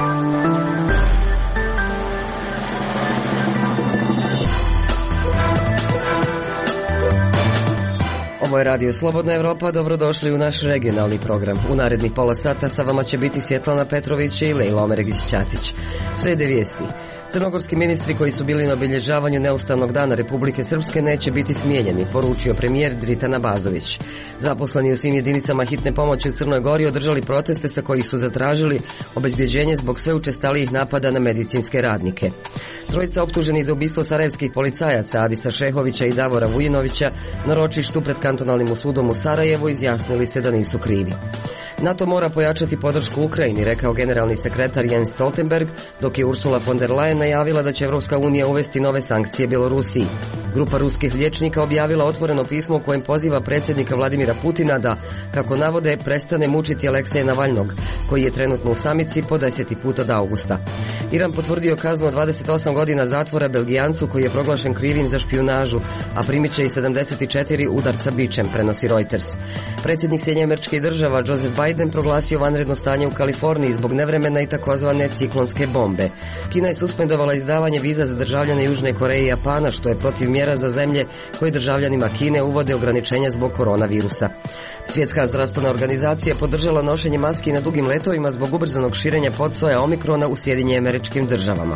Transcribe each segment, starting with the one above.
Ovo je Radio Slobodna Evropa, dobrodošli u naš regionalni program. U narednih pola sata sa vama će biti Svjetlana Petrović i Lejla Omeregić-Ćatić. Slijede vijesti. Crnogorski ministri koji su bili na obilježavanju Neustavnog dana Republike Srpske neće biti smijenjeni, poručio premijer Dritan Abazović. Zaposleni u svim jedinicama hitne pomoći u Crnoj Gori održali proteste sa kojih su zatražili obezbjeđenje zbog sve učestalijih napada na medicinske radnike. Trojica optuženih za ubistvo sarajevskih policajaca Adisa Šehovića i Davora Vujinovića na ročištu pred kantonalnim sudom u Sarajevu izjasnili se da nisu krivi. NATO mora pojačati podršku Ukrajini, rekao generalni sekretar Jens Stoltenberg, dok je Ursula von der Leyen najavila da će Evropska unija uvesti nove sankcije Bjelorusiji. Grupa ruskih liječnika objavila otvoreno pismo u kojem poziva predsjednika Vladimira Putina da, kako navode, prestane mučiti Alekseja Navalnog, koji je trenutno u samici po 10. put od augusta. Iran potvrdio kaznu od 28 godina zatvora Belgijancu koji je proglašen krivim za špijunažu, a primit će i 74 udarca bičem, prenosi Reuters. Predsjednik Sjedinjenih Država Joseph Biden proglasio vanredno stanje u Kaliforniji zbog nevremena i takozvane ciklonske bombe. Kina je suspendovala izdavanje viza za državljane Južne Koreje i Japana, što je protiv mjera za zemlje koje državljanima Kine uvode ograničenja zbog koronavirusa. Svjetska zdravstvena organizacija podržala nošenje maski na dugim letovima zbog ubrzanog širenja podsoja Omikrona u Sjedinjenim Državama.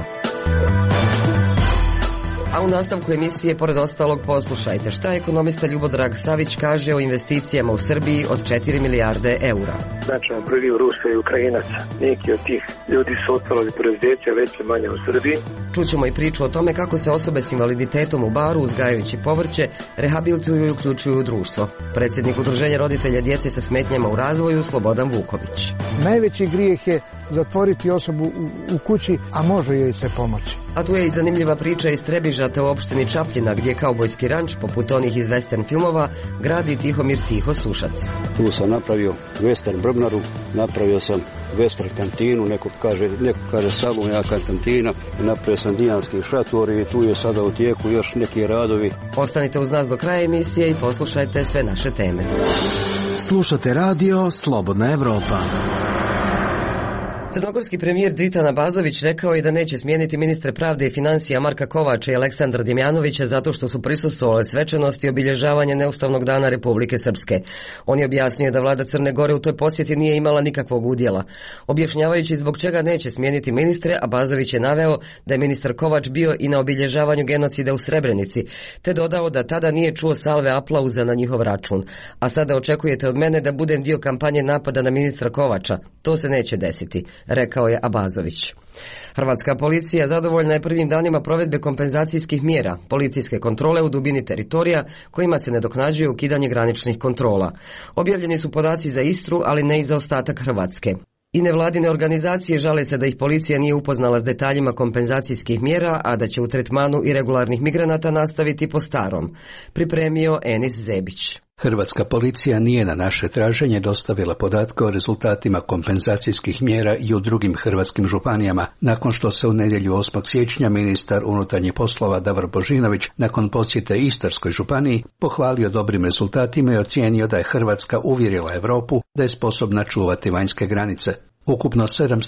A u nastavku emisije, pored ostalog, poslušajte šta ekonomista Ljubodrag Savić kaže o investicijama u Srbiji od 4 milijarde eura. Značajno priliv Rusa i Ukrajinaca. Neki od tih ljudi su otvorili preduzeća veće manje u Srbiji. Čućemo i priču o tome kako se osobe s invaliditetom u Baru, uzgajajući povrće, rehabilituju i uključuju u društvo. Predsjednik Udruženja roditelja djece sa smetnjama u razvoju Slobodan Vuković. Najveći grijeh je zatvoriti osobu u kući, a može joj se pomoći. A tu je i zanimljiva priča iz Trebižata u opštini Čapljina, gdje kaubojski ranč, poput onih iz western filmova, gradi Tihomir Tiho Sušac. Tu sam napravio western brvnaru, napravio sam western kantinu, neko kaže salon, ja kantina, napravio sam dijanski šator i tu je sada u tijeku još neki radovi. Ostanite uz nas do kraja emisije i poslušajte sve naše teme. Slušate radio Slobodna Evropa. Crnogorski premijer Dritan Abazović rekao je da neće smijeniti ministre pravde i financija Marka Kovača i Aleksandra Dimjanovića zato što su prisustvovale svečanosti obilježavanja Neustavnog dana Republike Srpske. On je objasnio da vlada Crne Gore u toj posjeti nije imala nikakvog udjela. Objašnjavajući zbog čega neće smijeniti ministre, Abazović je naveo da je ministar Kovač bio i na obilježavanju genocida u Srebrenici, te dodao da tada nije čuo salve aplauza na njihov račun. A sada očekujete od mene da budem dio kampanje napada na ministra Kovača. To se neće desiti, rekao je Abazović. Hrvatska policija zadovoljna je prvim danima provedbe kompenzacijskih mjera, policijske kontrole u dubini teritorija kojima se nadoknađuje ukidanje graničnih kontrola. Objavljeni su podaci za Istru, ali ne i za ostatak Hrvatske. I nevladine organizacije žale se da ih policija nije upoznala s detaljima kompenzacijskih mjera, a da će u tretmanu iregularnih migranata nastaviti po starom. Pripremio Enis Zebić. Hrvatska policija nije na naše traženje dostavila podatke o rezultatima kompenzacijskih mjera i u drugim hrvatskim županijama, nakon što se u nedjelju 8. siječnja ministar unutarnjih poslova Davor Božinović nakon posjete Istarskoj županiji pohvalio dobrim rezultatima i ocijenio da je Hrvatska uvjerila Europu da je sposobna čuvati vanjske granice. Ukupno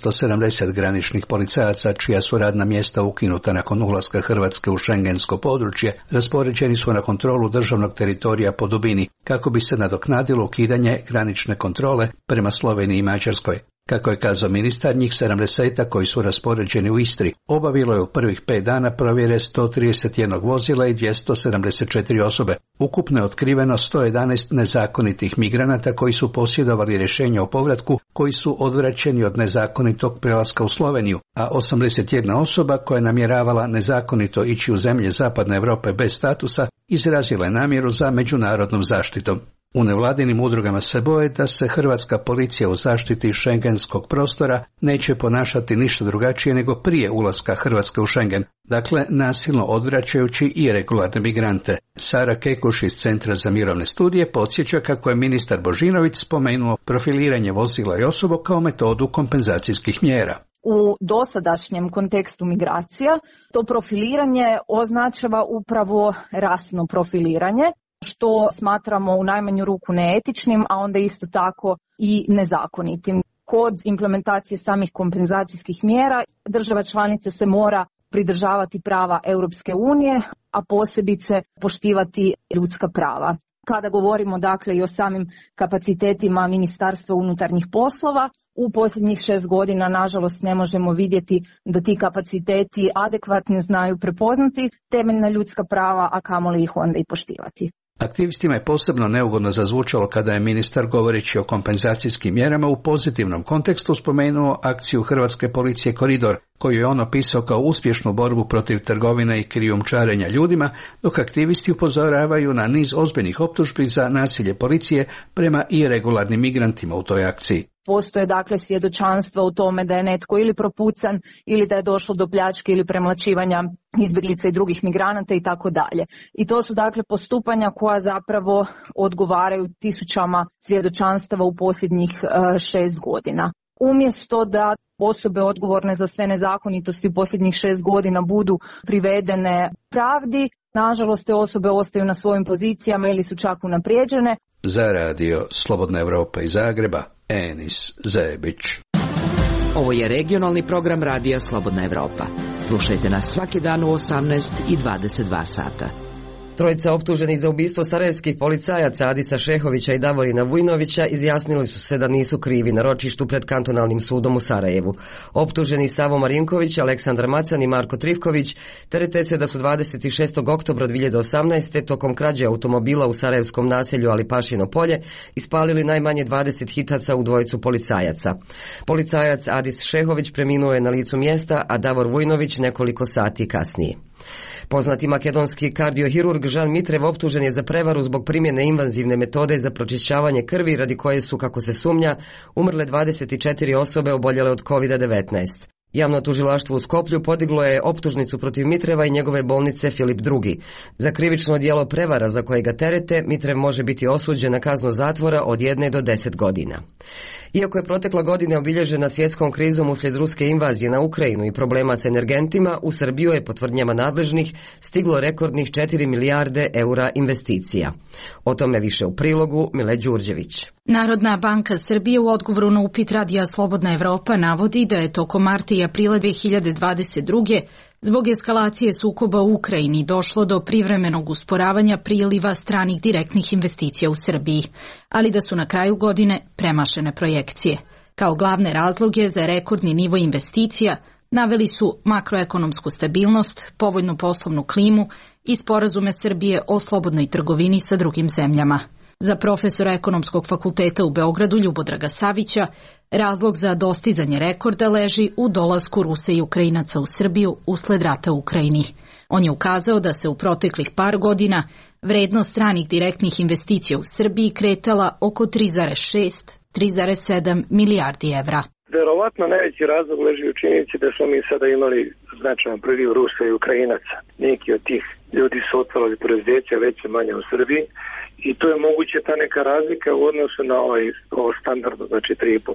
770 graničnih policajaca, čija su radna mjesta ukinuta nakon ulaska Hrvatske u šengensko područje, raspoređeni su na kontrolu državnog teritorija po dubini, kako bi se nadoknadilo ukidanje granične kontrole prema Sloveniji i Mađarskoj. Kako je kazao ministar, njih 70 koji su raspoređeni u Istri obavilo je u prvih 5 dana provjere 131 vozila i 274 osobe. Ukupno je otkriveno 111 nezakonitih migranata koji su posjedovali rješenje o povratku, koji su odvraćeni od nezakonitog prelaska u Sloveniju, a 81 osoba koja je namjeravala nezakonito ići u zemlje Zapadne Europe bez statusa izrazila je namjeru za međunarodnom zaštitom. U nevladinim udrugama se boje da se hrvatska policija u zaštiti šengenskog prostora neće ponašati ništa drugačije nego prije ulaska Hrvatske u Šengen, dakle nasilno odvraćajući i regularne migrante. Sara Kekuš iz Centra za mirovne studije podsjeća kako je ministar Božinović spomenuo profiliranje vozila i osoba kao metodu kompenzacijskih mjera. U dosadašnjem kontekstu migracija to profiliranje označava upravo rasno profiliranje, što smatramo u najmanju ruku neetičnim, a onda isto tako i nezakonitim. kod implementacije samih kompenzacijskih mjera država članica se mora pridržavati prava Europske unije, a posebice poštivati ljudska prava. Kada govorimo dakle i o samim kapacitetima Ministarstva unutarnjih poslova, u posljednjih 6 godina nažalost ne možemo vidjeti da ti kapaciteti adekvatno znaju prepoznati temeljna ljudska prava, a kamoli ih onda i poštivati. Aktivistima je posebno neugodno zazvučalo kada je ministar, govoreći o kompenzacijskim mjerama, u pozitivnom kontekstu spomenuo akciju hrvatske policije Koridor, koju je on opisao kao uspješnu borbu protiv trgovine i krijumčarenja ljudima, dok aktivisti upozoravaju na niz ozbiljnih optužbi za nasilje policije prema iregularnim migrantima u toj akciji. Postoje dakle svjedočanstva u tome da je netko ili propucan ili da je došlo do pljačke ili premlaćivanja izbjeglica i drugih migranata i tako dalje. I to su dakle postupanja koja zapravo odgovaraju tisućama svjedočanstava u posljednjih 6 godina. Umjesto da osobe odgovorne za sve nezakonitosti u posljednjih 6 godina budu privedene pravdi, nažalost te osobe ostaju na svojim pozicijama ili su čak unaprijeđene. Za radio Slobodna Evropa iz Zagreba, Enis Zebić. Ovo je regionalni program radija Slobodna Evropa. Slušajte nas svaki dan u 18 i 22 sata. Trojica optuženih za ubistvo sarajevskih policajaca Adisa Šehovića i Davorina Vujnovića izjasnili su se da nisu krivi na ročištu pred kantonalnim sudom u Sarajevu. Optuženi Savo Marinković, Aleksandar Macan i Marko Trivković terete se da su 26. oktobra 2018. tokom krađe automobila u sarajevskom naselju Alipašino polje ispalili najmanje 20 hitaca u dvojicu policajaca. Policajac Adis Šehović preminuo je na licu mjesta, a Davor Vujnović nekoliko sati kasnije. Poznati makedonski kardiohirurg Žan Mitrev optužen je za prevaru zbog primjene invazivne metode za pročišćavanje krvi, radi koje su, kako se sumnja, umrle 24 osobe oboljele od COVID-19. Javno tužilaštvo u Skoplju podiglo je optužnicu protiv Mitreva i njegove bolnice Filip II. Za krivično djelo prevara za koje ga terete, Mitrev može biti osuđen na kaznu zatvora od 1 do 10 godina. Iako je protekla godina obilježena svjetskom krizom uslijed ruske invazije na Ukrajinu i problema s energentima, u Srbiju je po tvrdnjama nadležnih stiglo rekordnih 4 milijarde eura investicija. O tome više u prilogu Mile Đurđević. Narodna banka Srbije u odgovoru na upit radija Slobodna Evropa navodi da je tokom marta i aprila 2022. zbog eskalacije sukoba u Ukrajini došlo do privremenog usporavanja priliva stranih direktnih investicija u Srbiji, ali da su na kraju godine premašene projekcije. Kao glavne razloge za rekordni nivo investicija naveli su makroekonomsku stabilnost, povoljnu poslovnu klimu i sporazume Srbije o slobodnoj trgovini sa drugim zemljama. Za profesora Ekonomskog fakulteta u Beogradu Ljubodraga Savića, razlog za dostizanje rekorda leži u dolasku Rusa i Ukrajinaca u Srbiju usled rata u Ukrajini. On je ukazao da se u proteklih par godina vrednost stranih direktnih investicija u Srbiji kretala oko 3,6-3,7 milijardi evra. Verovatno najveći razlog leži u činjenici da smo mi sada imali značajan priliv Rusa i Ukrajinaca. Neki od tih ljudi su otvarali preduzeća veće manje u Srbiji i to je moguće ta neka razlika u odnosu na ovo standardno, znači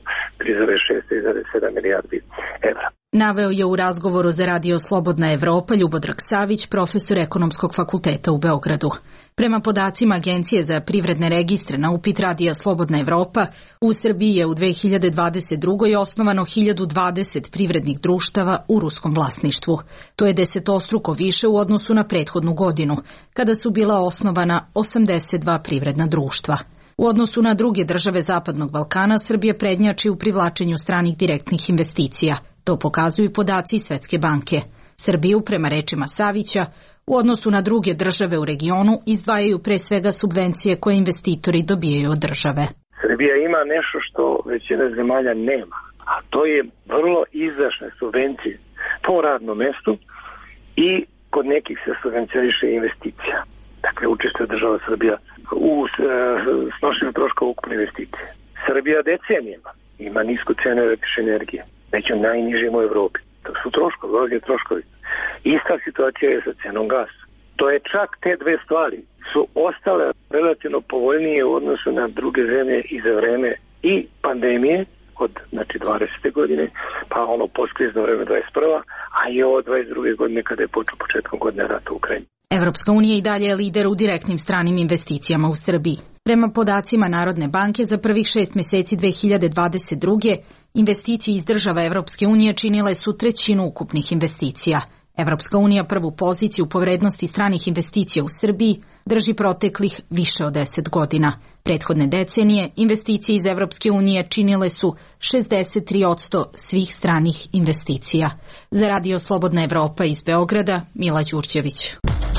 3,6-3,7 milijardi evra. Naveo je u razgovoru za radio Slobodna Evropa Ljubodrag Savić, profesor Ekonomskog fakulteta u Beogradu. Prema podacima Agencije za privredne registre na upit radija Slobodna Evropa, u Srbiji je u 2022. osnovano 1020 privrednih društava u ruskom vlasništvu. To je 10-struko više u odnosu na prethodnu godinu, kada su bila osnovana 82 privredna društva. U odnosu na druge države Zapadnog Balkana, Srbija prednjači u privlačenju stranih direktnih investicija. To pokazuju podaci Svetske banke. Srbiju, prema rečima Savića, u odnosu na druge države u regionu izdvajaju pre svega subvencije koje investitori dobijaju od države. Srbija ima nešto što većina zemalja nema, a to je vrlo izdašne subvencije po radnom mestu i kod nekih se subvencioniše investicija. Dakle, učešće država Srbija u snošenju troškova ukupne investicije. Srbija decenijama ima nisku cenu električne energije, među najnižim u Evropi. To su troškovi, ozbiljni troškovi. Ista situacija je sa cenom gasa. To je čak te dve stvari su ostale relativno povoljnije u odnosu na druge zemlje i za vreme i pandemije od 20. godine, pa ono postkrizno vreme 21. a i ovo 22. godine kada je početkom godine rata u Ukrajini. Evropska unija i dalje je lider u direktnim stranim investicijama u Srbiji. Prema podacima Narodne banke za prvih 6 mjeseci 2022. investicije iz država Evropske unije činile su 1/3 ukupnih investicija. Evropska unija prvu poziciju po vrednosti stranih investicija u Srbiji drži proteklih više od 10 godina. Prethodne decenije investicije iz Evropske unije činile su 63% svih stranih investicija. Za Radio Slobodna Evropa iz Beograda, Mila Đurđević.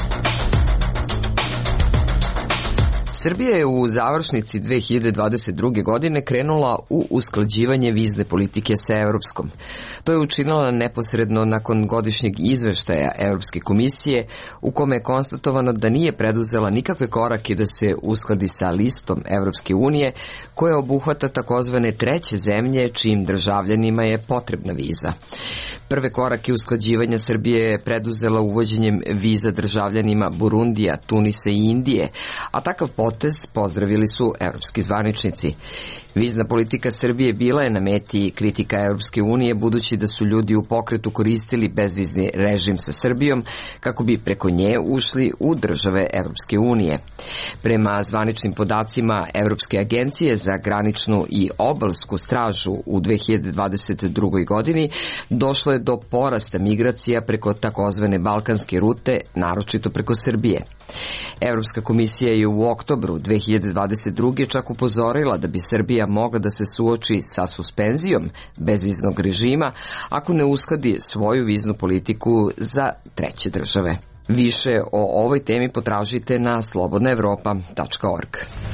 Srbija je u završnici 2022. godine krenula u usklađivanje vizne politike sa Europskom. To je učinila neposredno nakon godišnjeg izveštaja Europske komisije u kome je konstatovano da nije preduzela nikakve korake da se uskladi sa listom Europske unije koja obuhvata takozvane treće zemlje čijim državljanima je potrebna viza. Prve korake usklađivanja Srbije je preduzela uvođenjem viza državljanima Burundija, Tunisa i Indije, a takav potez pozdravili su evropski zvaničnici. Vizna politika Srbije bila je na meti kritika Europske unije budući da su ljudi u pokretu koristili bezvizni režim sa Srbijom kako bi preko nje ušli u države Europske unije. Prema zvaničnim podacima Europske agencije za graničnu i obalsku stražu u 2022. godini došlo je do porasta migracija preko takozvane balkanske rute, naročito preko Srbije. Europska komisija je u oktobru 2022. čak upozorila da bi Srbija mogla da se suoči sa suspenzijom bezviznog režima ako ne uskladi svoju viznu politiku za treće države. Više o ovoj temi potražite na slobodnaevropa.org.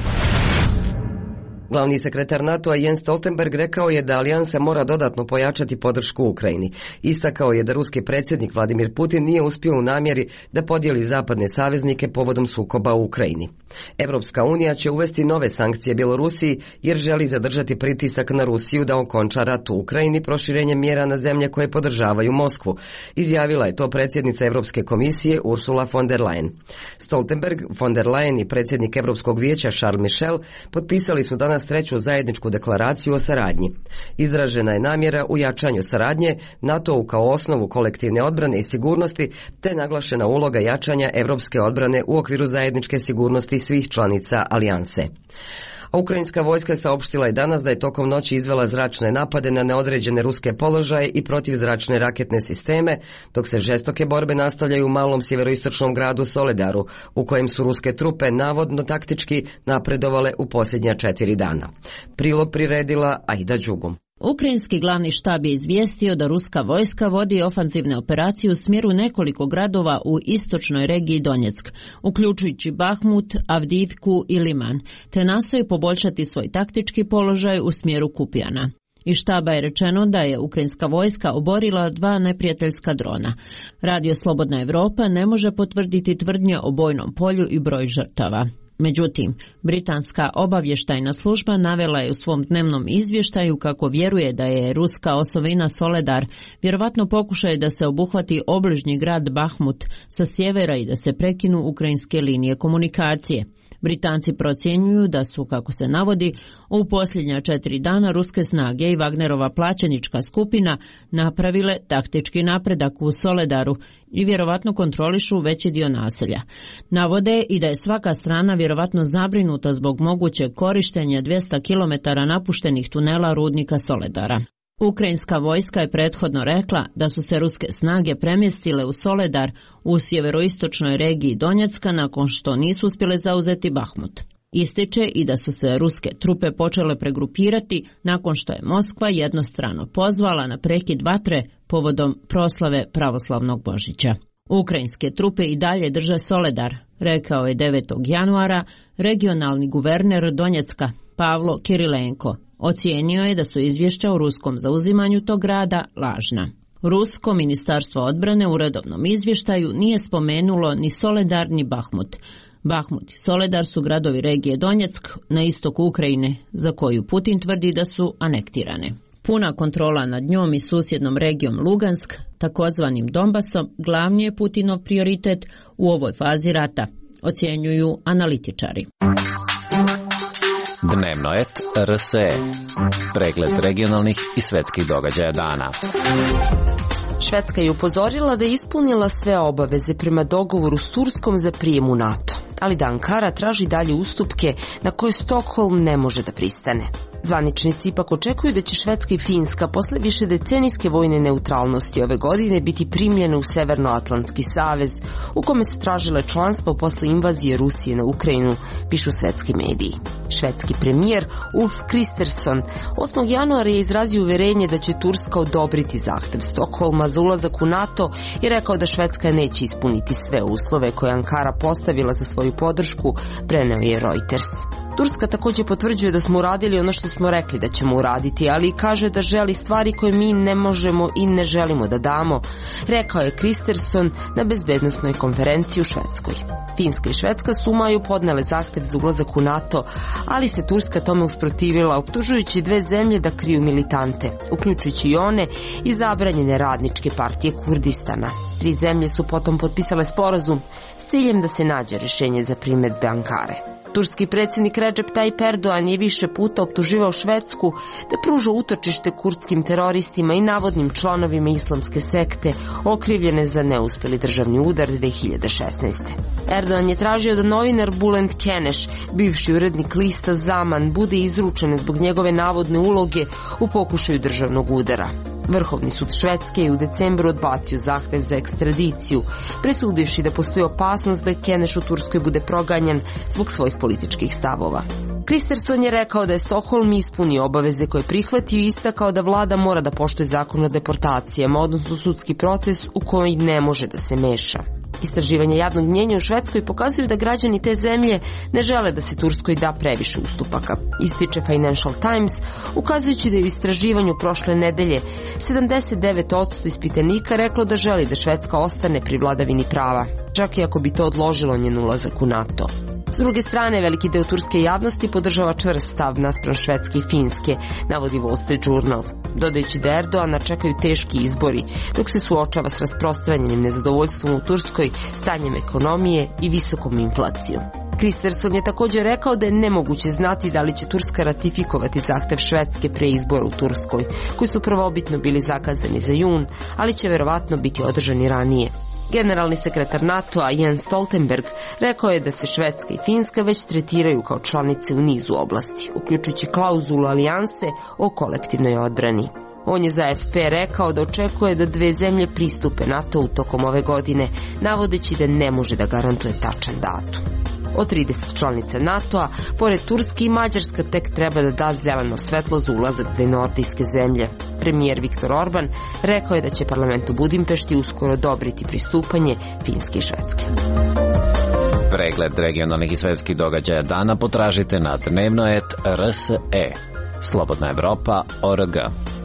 Glavni sekretar NATO-a Jens Stoltenberg rekao je da alijansa mora dodatno pojačati podršku Ukrajini. Istakao je da ruski predsjednik Vladimir Putin nije uspio u namjeri da podijeli zapadne saveznike povodom sukoba u Ukrajini. Evropska unija će uvesti nove sankcije Bjelorusiji jer želi zadržati pritisak na Rusiju da okonča rat u Ukrajini proširenjem mjera na zemlje koje podržavaju Moskvu. Izjavila je to predsjednica Europske komisije Ursula von der Leyen. Stoltenberg, von der Leyen i predsjednik Europskog vijeća Charles Michel potpisali su danas treću zajedničku deklaraciju o saradnji. Izražena je namjera u jačanju saradnje NATO-u kao osnovu kolektivne odbrane i sigurnosti, te naglašena uloga jačanja europske odbrane u okviru zajedničke sigurnosti svih članica alijanse. A ukrajinska vojska saopštila je danas da je tokom noći izvela zračne napade na neodređene ruske položaje i protivzračne raketne sisteme, dok se žestoke borbe nastavljaju u malom sjeveroistočnom gradu Soledaru, u kojem su ruske trupe navodno taktički napredovale u posljednja 4 dana. Prilog priredila Aida Đugum. Ukrajinski glavni štab je izvijestio da ruska vojska vodi ofanzivne operacije u smjeru nekoliko gradova u istočnoj regiji Donjeck, uključujući Bahmut, Avdivku i Liman, te nastoji poboljšati svoj taktički položaj u smjeru Kupjana. Iz štaba je rečeno da je ukrajinska vojska oborila 2 neprijateljska drona. Radio Slobodna Evropa ne može potvrditi tvrdnje o bojnom polju i broj žrtava. Međutim, britanska obavještajna služba navela je u svom dnevnom izvještaju kako vjeruje da je ruska osovina Soledar vjerovatno pokušaj da se obuhvati obližnji grad Bahmut sa sjevera i da se prekinu ukrajinske linije komunikacije. Britanci procjenjuju da su, kako se navodi, u posljednja 4 dana ruske snage i Wagnerova plaćenička skupina napravile taktički napredak u Soledaru i vjerovatno kontrolišu veći dio naselja. Navode i da je svaka strana vjerovatno zabrinuta zbog mogućeg korištenja 200 km napuštenih tunela rudnika Soledara. Ukrajinska vojska je prethodno rekla da su se ruske snage premjestile u Soledar u sjeveroistočnoj regiji Donjecka nakon što nisu uspjele zauzeti Bahmut. Ističe i da su se ruske trupe počele pregrupirati nakon što je Moskva jednostrano pozvala na prekid vatre povodom proslave pravoslavnog Božića. Ukrajinske trupe i dalje drže Soledar, rekao je 9. januara regionalni guverner Donjecka Pavlo Kirilenko. Ocijenio je da su izvješća o ruskom zauzimanju tog grada lažna. Rusko ministarstvo odbrane u redovnom izvještaju nije spomenulo ni Soledar ni Bahmut. Bahmut i Soledar su gradovi regije Donjeck na istoku Ukrajine, za koju Putin tvrdi da su anektirane. Puna kontrola nad njom i susjednom regijom Lugansk, takozvanim Donbasom, glavni je Putinov prioritet u ovoj fazi rata, ocjenjuju analitičari. Dnevnoet RSE. Pregled regionalnih i svjetskih događaja dana. Švedska je upozorila da je ispunila sve obaveze prema dogovoru s Turskom za prijem u NATO. ali da Ankara traži dalje ustupke na koje Stokholm ne može da pristane. Zvaničnici ipak očekuju da će Švedska i Finska posle višedecenijske vojne neutralnosti ove godine biti primljene u Severnoatlantski savez, u kome su tražile članstvo posle invazije Rusije na Ukrajinu, pišu svetski mediji. Švedski premijer Ulf Kristersson 8. januara je izrazio uverenje da će Turska odobriti zahtev Stokholma za ulazak u NATO i rekao da Švedska neće ispuniti sve uslove koje Ankara postavila za svoju podršku, preneo je Reuters. Turska također potvrđuje da smo uradili ono što smo rekli da ćemo uraditi, ali i kaže da želi stvari koje mi ne možemo i ne želimo da damo, rekao je Kristersson na bezbednosnoj konferenciji u Švedskoj. Finska i Švedska su u maju podnele zahtev za ulazak u NATO, ali se Turska tome usprotivila, optužujući dve zemlje da kriju militante, uključujući i one iz zabranjene radničke partije Kurdistana. 3 zemlje su potom potpisale sporazum s ciljem da se nađe rješenje za primjedbe Ankare. Turski predsjednik Recep Tayyip Erdogan je više puta optuživao Švedsku da pruža utočište kurdskim teroristima i navodnim članovima islamske sekte okrivljene za neuspjeli državni udar 2016. Erdogan je tražio da novinar Bülent Kenesh, bivši urednik lista Zaman, bude izručen zbog njegove navodne uloge u pokušaju državnog udara. Vrhovni sud Švedske je u decembru odbacio zahtev za ekstradiciju, presudivši da postoji opasnost da Keneš u Turskoj bude proganjan zbog svojih političkih stavova. Kristersson je rekao da je Stokholm ispunio obaveze koje prihvatio i istakao da vlada mora da poštuje zakon o deportacijama, odnosno sudski proces u koji ne može da se meša. Istraživanja javnog mnjenja u Švedskoj pokazuju da građani te zemlje ne žele da se Turskoj da previše ustupaka, ističe Financial Times, ukazujući da je u istraživanju prošle nedelje 79% ispitanika reklo da želi da Švedska ostane pri vladavini prava, čak i ako bi to odložilo njen ulazak u NATO. S druge strane, veliki deo turske javnosti podržava čvrst stav naspram Švedske i Finske, navodi Wall Street Journal, dodajući da Erdogana čekaju teški izbori, dok se suočava s rasprostranjenim nezadovoljstvom u Turskoj, stanjem ekonomije i visokom inflacijom. Kristersson je također rekao da je nemoguće znati da li će Turska ratifikovati zahtev Švedske pre izbora u Turskoj, koji su prvobitno bili zakazani za jun, ali će verovatno biti održani ranije. Generalni sekretar NATO-a Jens Stoltenberg rekao je da se Švedska i Finska već tretiraju kao članice u nizu oblasti, uključujući klauzulu alijanse o kolektivnoj odbrani. On je za AFP rekao da očekuje da dve zemlje pristupe NATO-u tokom ove godine, navodeći da ne može da garantuje tačan datum. Od 30 članica NATO-a, pored Turske i Mađarska tek treba da da zeleno svetlo za ulazak dve nordijske zemlje. Premijer Viktor Orban rekao je da će parlament u Budimpešti uskoro odobriti pristupanje Finske i Švedske. Pregled regionalnih i svetskih događaja dana potražite na dnevno.rs.e. Slobodna Evropa.org.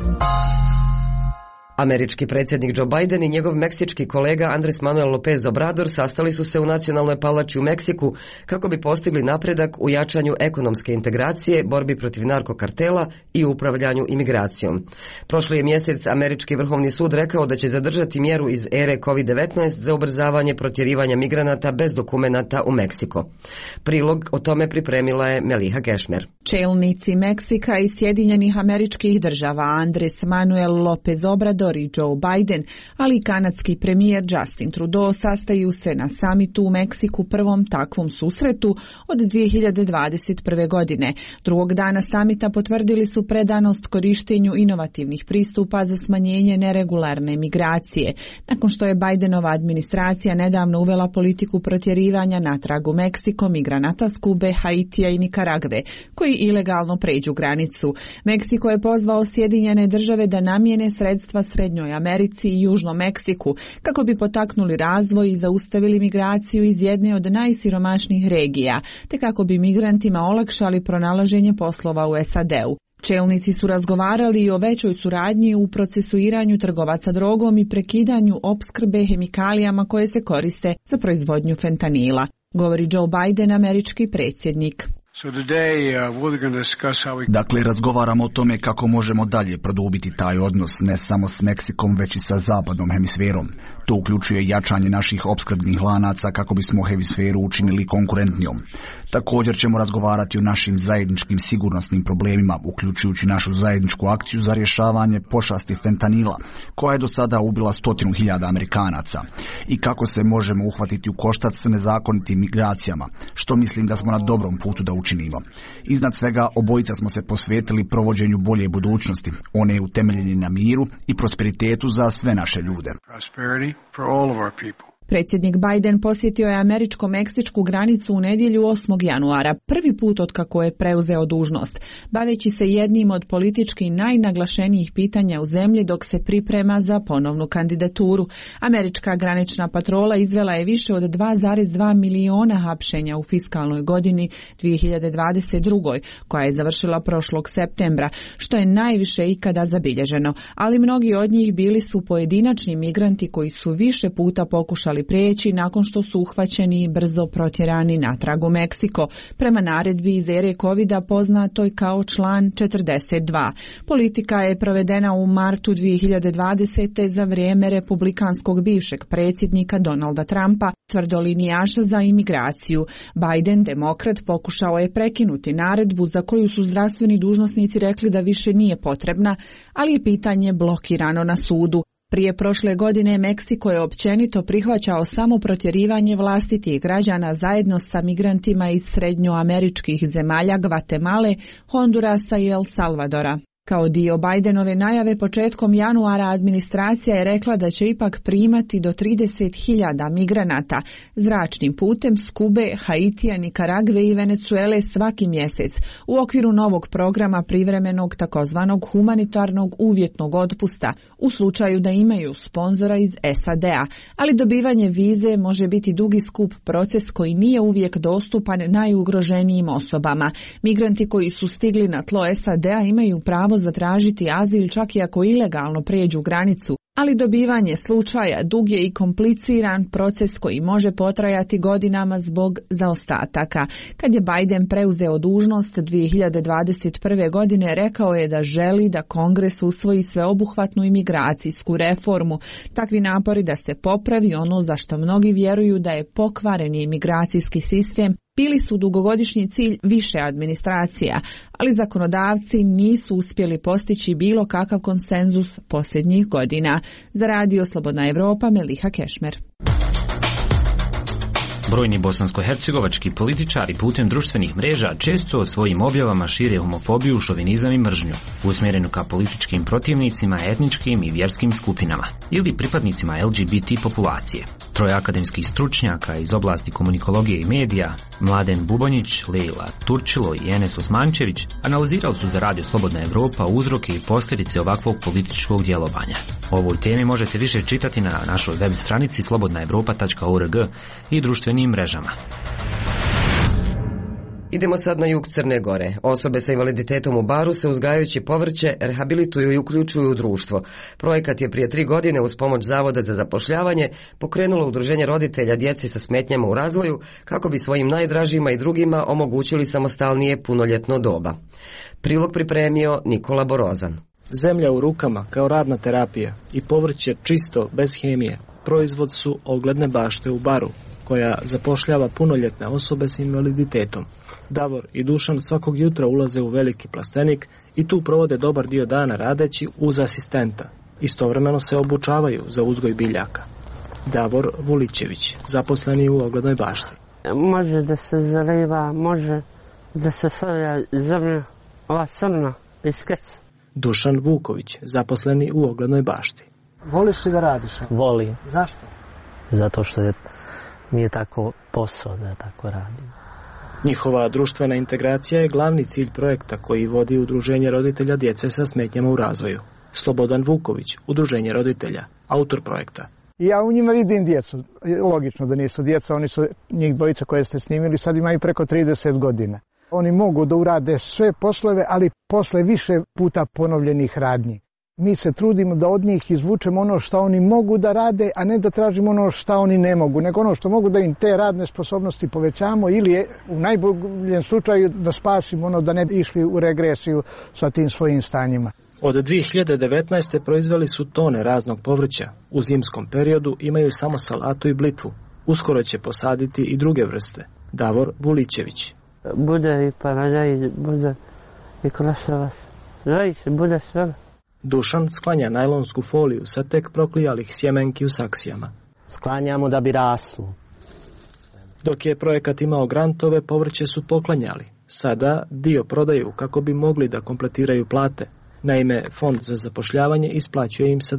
Američki predsjednik Joe Biden i njegov meksički kolega Andres Manuel López Obrador sastali su se u Nacionalnoj palači u Meksiku kako bi postigli napredak u jačanju ekonomske integracije, borbi protiv narkokartela i upravljanju imigracijom. Prošli je mjesec Američki vrhovni sud rekao da će zadržati mjeru iz ere COVID-19 za ubrzavanje protjerivanja migranata bez dokumenata u Meksiko. Prilog o tome pripremila je Meliha Kešmer. Čelnici Meksika i Sjedinjenih Američkih Država Andres Manuel López Obrador i Joe Biden, ali i kanadski premijer Justin Trudeau sastaju se na samitu u Meksiku, prvom takvom susretu od 2021. godine. Drugog dana samita potvrdili su predanost korištenju inovativnih pristupa za smanjenje neregularne migracije, nakon što je Bidenova administracija nedavno uvela politiku protjerivanja natrag u Meksiko migranata s Kube, Haitija i Nikaragve, koji ilegalno pređu granicu. Meksiko je pozvao Sjedinjene Države da namijene sredstva Srednjoj Americi i Južnom Meksiku kako bi potaknuli razvoj i zaustavili migraciju iz jedne od najsiromašnijih regija, te kako bi migrantima olakšali pronalaženje poslova u SAD-u. Čelnici su razgovarali i o većoj suradnji u procesuiranju trgovaca drogom i prekidanju opskrbe hemikalijama koje se koriste za proizvodnju fentanila, govori Joe Biden, američki predsjednik. Dakle, razgovaramo o tome kako možemo dalje produbiti taj odnos ne samo s Meksikom, već i sa zapadnom hemisferom. To uključuje jačanje naših opskrbnih lanaca kako bismo hemisferu učinili konkurentnijom. Također ćemo razgovarati o našim zajedničkim sigurnosnim problemima, uključujući našu zajedničku akciju za rješavanje pošasti fentanila, koja je do sada ubila 100.000 Amerikanaca, i kako se možemo uhvatiti u koštac s nezakonitim migracijama, što mislim da smo na dobrom putu da učinimo. Iznad svega, obojica smo se posvetili provođenju bolje budućnosti. One je utemeljene na miru i prosperitetu za sve naše ljude. Predsjednik Biden posjetio je američko-meksičku granicu u nedjelju 8. januara, prvi put otkako je preuzeo dužnost, baveći se jednim od politički najnaglašenijih pitanja u zemlji dok se priprema za ponovnu kandidaturu. Američka granična patrola izvela je više od 2,2 miliona hapšenja u fiskalnoj godini 2022. koja je završila prošlog septembra, što je najviše ikada zabilježeno, ali mnogi od njih bili su pojedinačni migranti koji su više puta pokušali prijeći nakon što su uhvaćeni i brzo protjerani natrag u Meksiko, prema naredbi iz ere Covida poznatoj kao član 42. Politika je provedena u martu 2020. za vrijeme republikanskog bivšeg predsjednika Donalda Trumpa, tvrdolinijaša za imigraciju. Biden, demokrat, pokušao je prekinuti naredbu za koju su zdravstveni dužnosnici rekli da više nije potrebna, ali je pitanje blokirano na sudu. Prije prošle godine Meksiko je općenito prihvaćao samo protjerivanje vlastitih građana zajedno sa migrantima iz srednjoameričkih zemalja Gvatemale, Hondurasa i El Salvadora. Kao dio Bidenove najave početkom januara administracija je rekla da će ipak primati do 30.000 migranata zračnim putem s Kube, Haitija, Nikaragve i Venezuele svaki mjesec u okviru novog programa privremenog takozvanog humanitarnog uvjetnog otpusta u slučaju da imaju sponzora iz SAD-a, ali dobivanje vize može biti dugi skup proces koji nije uvijek dostupan najugroženijim osobama. Migranti koji su stigli na tlo SAD-a imaju pravo zatražiti azil čak i ako ilegalno prijeđu granicu, ali dobivanje slučaja dug je i kompliciran proces koji može potrajati godinama zbog zaostataka. Kad je Biden preuzeo dužnost 2021. godine, rekao je da želi da Kongres usvoji sveobuhvatnu imigracijsku reformu. Takvi napori da se popravi ono za što mnogi vjeruju da je pokvareni imigracijski sistem bili su dugogodišnji cilj više administracija, ali zakonodavci nisu uspjeli postići bilo kakav konsenzus posljednjih godina. Za Radio Slobodna Evropa, Meliha Kešmer. Brojni bosansko-hercegovački političari putem društvenih mreža često svojim objavama šire homofobiju, šovinizam i mržnju, usmjerenu ka političkim protivnicima, etničkim i vjerskim skupinama ili pripadnicima LGBT populacije. Troje akademskih stručnjaka iz oblasti komunikologije i medija, Mladen Bubonjić, Lejla Turčilo i Enes Osmančević, analizirali su za Radio Slobodna Evropa uzroke i posljedice ovakvog političkog djelovanja. O ovoj temi možete više čitati na našoj web stranici slobodnaevropa.org i društvenim mrežama. Idemo sad na jug Crne Gore. Osobe sa invaliditetom u Baru se uzgajajući povrće rehabilituju i uključuju u društvo. Projekat je prije 3 godine uz pomoć Zavoda za zapošljavanje pokrenulo Udruženje roditelja djeci sa smetnjama u razvoju kako bi svojim najdražima i drugima omogućili samostalnije punoljetno doba. Prilog pripremio Nikola Borozan. Zemlja u rukama kao radna terapija i povrće čisto, bez hemije, proizvod su ogledne bašte u Baru, koja zapošljava punoljetne osobe s invaliditetom. Davor i Dušan svakog jutra ulaze u veliki plastenik i tu provode dobar dio dana radeći uz asistenta. Istovremeno se obučavaju za uzgoj biljaka. Davor Vulićević, zaposleni u oglednoj bašti. Može da se zaliva, može da se savja zemlja, ova crna, iskec. Dušan Vuković, zaposleni u oglednoj bašti. Voliš li da radiš? Volim. Zašto? Zato što mi je tako posao da tako radim. Njihova društvena integracija je glavni cilj projekta koji vodi Udruženje roditelja djece sa smetnjama u razvoju. Slobodan Vuković, Udruženje roditelja, autor projekta. Ja u njima vidim djecu. Logično da nisu djeca, oni su njih dvojica koje ste snimili, sad imaju preko 30 godina. Oni mogu da urade sve poslove, ali posle više puta ponovljenih radnji. Mi se trudimo da od njih izvučemo ono što oni mogu da rade, a ne da tražimo ono što oni ne mogu, nego ono što mogu da im te radne sposobnosti povećamo ili u najboljem slučaju da spasimo ono da ne bi išli u regresiju sa tim svojim stanjima. Od 2019. proizveli su tone raznog povrća. U zimskom periodu imaju samo salatu i blitvu. Uskoro će posaditi i druge vrste. Davor Vulićević. Bude i paradajz, bude i krašavac. Zaista, bude sve. Dušan sklanja najlonsku foliju sa tek proklijalih sjemenki u saksijama. Sklanjamo da bi raslo. Dok je projekat imao grantove, povrće su poklanjali. Sada dio prodaju kako bi mogli da kompletiraju plate. Naime, Fond za zapošljavanje isplaćuje im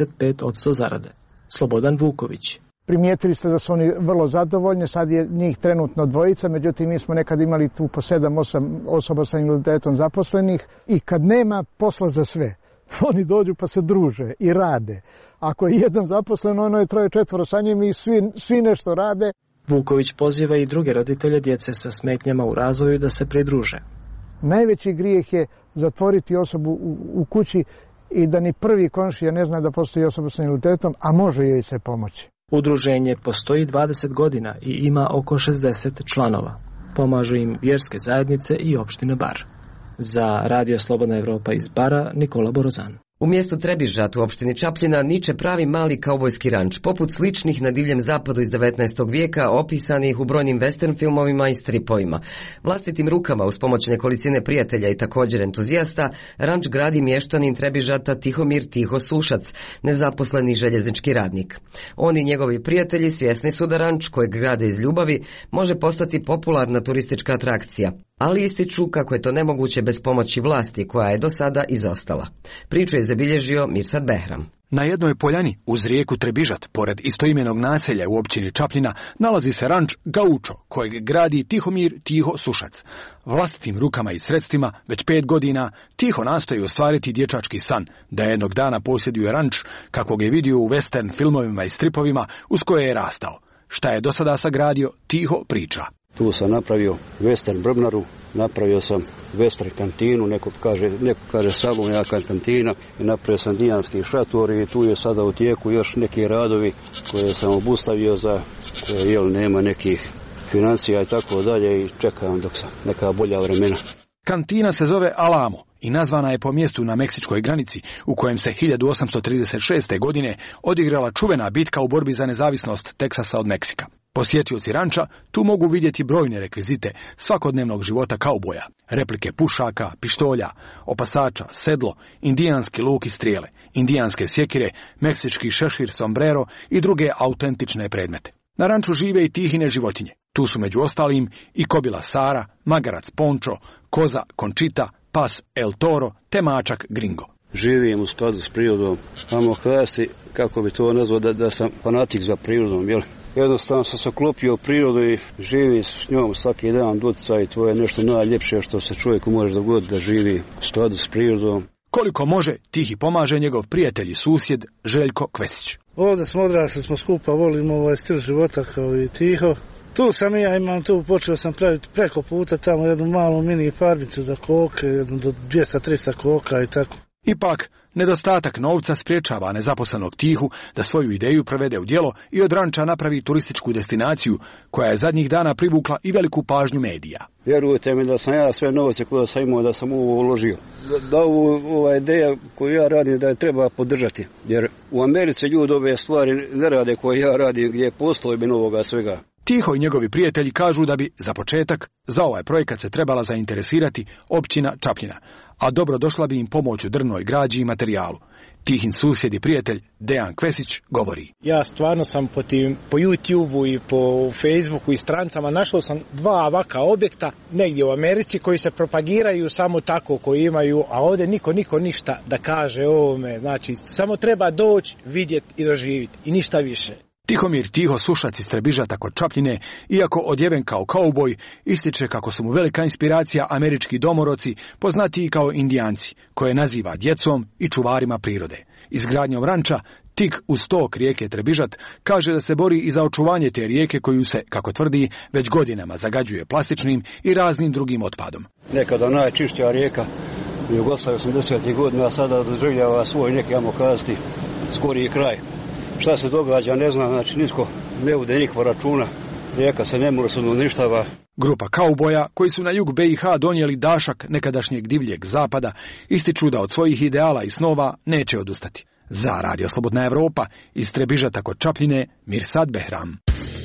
75% zarade. Slobodan Vuković. Primijetili ste da su oni vrlo zadovoljni, sad je njih trenutno dvojica, međutim mi smo nekad imali tu po 7-8 osoba sa invaliditetom zaposlenih i kad nema posla za sve, oni dođu pa se druže i rade. Ako je jedan zaposlen, ono je 3-4 sa njim i svi nešto rade. Vuković poziva i druge roditelje djece sa smetnjama u razvoju da se pridruže. Najveći grijeh je zatvoriti osobu u kući i da ni prvi komšija ne zna da postoji osoba sa invaliditetom, a može joj se pomoći. Udruženje postoji 20 godina i ima oko 60 članova. Pomažu im vjerske zajednice i opština Bar. Za Radio Slobodna Evropa iz Bara, Nikola Borozan. U mjestu Trebižat u opštini Čapljina niče pravi mali kaubojski ranč, poput sličnih na Divljem zapadu iz 19. vijeka, opisanih u brojnim western filmovima i stripovima. Vlastitim rukama, uz pomoć nekolicine prijatelja i također entuzijasta, ranč gradi mještanin Trebižata Tihomir Tiho Sušac, nezaposleni željeznički radnik. On i njegovi prijatelji svjesni su da ranč, kojeg grade iz ljubavi, može postati popularna turistička atrakcija, ali ističu kako je to nemoguće bez pomoći vlasti, koja je do sada izostala. Priču je zabilježio Mirsad Behram. Na jednoj poljani uz rijeku Trebižat, pored istoimenog naselja u općini Čapljina, nalazi se ranč Gaučo, kojeg gradi Tihomir Tiho Sušac. Vlastitim rukama i sredstvima, već 5 godina, Tiho nastoji ostvariti dječački san, da jednog dana posjeduje ranč, kakvog je vidio u western filmovima i stripovima uz koje je rastao. Šta je do sada sagradio, Tiho priča. Tu sam napravio western brvnaru, napravio sam western kantinu, neko kaže salon, ja kantina, i napravio sam indijanski šator i tu je sada u tijeku još neki radovi koje sam obustavio za koje nema nekih financija i tako dalje i čekam dok sam neka bolja vremena. Kantina se zove Alamo i nazvana je po mjestu na meksičkoj granici u kojem se 1836. godine odigrala čuvena bitka u borbi za nezavisnost Teksasa od Meksika. Posjetioci ranča tu mogu vidjeti brojne rekvizite svakodnevnog života kauboja, replike pušaka, pištolja, opasača, sedlo, indijanski luk i strijele, indijanske sjekire, meksički šešir, sombrero i druge autentične predmete. Na ranču žive i tihine životinje. Tu su među ostalim i kobila Sara, magarac Pončo, koza Končita, pas El Toro te mačak Gringo. Živim u skladu s prirodom, amo kasi, kako bi to nazvao, da sam fanatik za prirodom, jel? Jednostavno sam se oklopio u prirodu i živi s njom svaki dan doticaj i to je nešto najljepše što se čovjeku može dogoditi da živi u skladu s prirodom. Koliko može, Tihi pomaže njegov prijatelj i susjed Željko Kvesić. Ovdje smo odrasli, smo skupa, volimo ovaj stil života kao i Tiho. Tu sam i ja imam, počeo sam praviti preko puta tamo jednu malu mini farmicu za koke, jednu do 200-300 koka i tako. Ipak, nedostatak novca spriječava nezaposlenog Tihu da svoju ideju provede u djelo i od ranča napravi turističku destinaciju koja je zadnjih dana privukla i veliku pažnju medija. Vjerujte mi da sam ja sve novce koje sam imao da sam ovo uložio. Da ova ideja koju ja radim da je treba podržati. Jer u Americi ljudi ove stvari ne rade koje ja radim gdje je postojben ovoga svega. Tiho i njegovi prijatelji kažu da bi, za početak, za ovaj projekat se trebala zainteresirati općina Čapljina, a dobro došla bi im pomoć u drvnoj građi i materijalu. Tihin susjed i prijatelj Dejan Kvesić govori. Ja stvarno sam po YouTubeu i po Facebooku i strancama našao sam 2 ovaka objekta negdje u Americi koji se propagiraju samo tako koji imaju, a ovdje niko ništa da kaže o ovome. Znači, samo treba doći, vidjeti i doživjeti i ništa više. Tihomir Tiho Sušac iz Trebižata kod Čapljine, iako odjeven kao kauboj, ističe kako su mu velika inspiracija američki domoroci, poznatiji kao indijanci, koje naziva djecom i čuvarima prirode. Izgradnjom ranča, tik uz tok rijeke Trebižat, kaže da se bori i za očuvanje te rijeke koju se, kako tvrdi, već godinama zagađuje plastičnim i raznim drugim otpadom. Nekada najčišća rijeka u Jugoslaviji 80. godina, a sada doživljava svoj neki, ajmo kazati, skoriji kraj. Šta se događa, ne znam, znači nisko ne bude nikakva računa rijeka se ne može se uništava. Grupa kauboja, koji su na jug BiH donijeli dašak nekadašnjeg divljeg zapada, ističu da od svojih ideala i snova neće odustati. Za Radio Slobodna Evropa, iz Trebižata kod Čapljine, Mirsad Behram.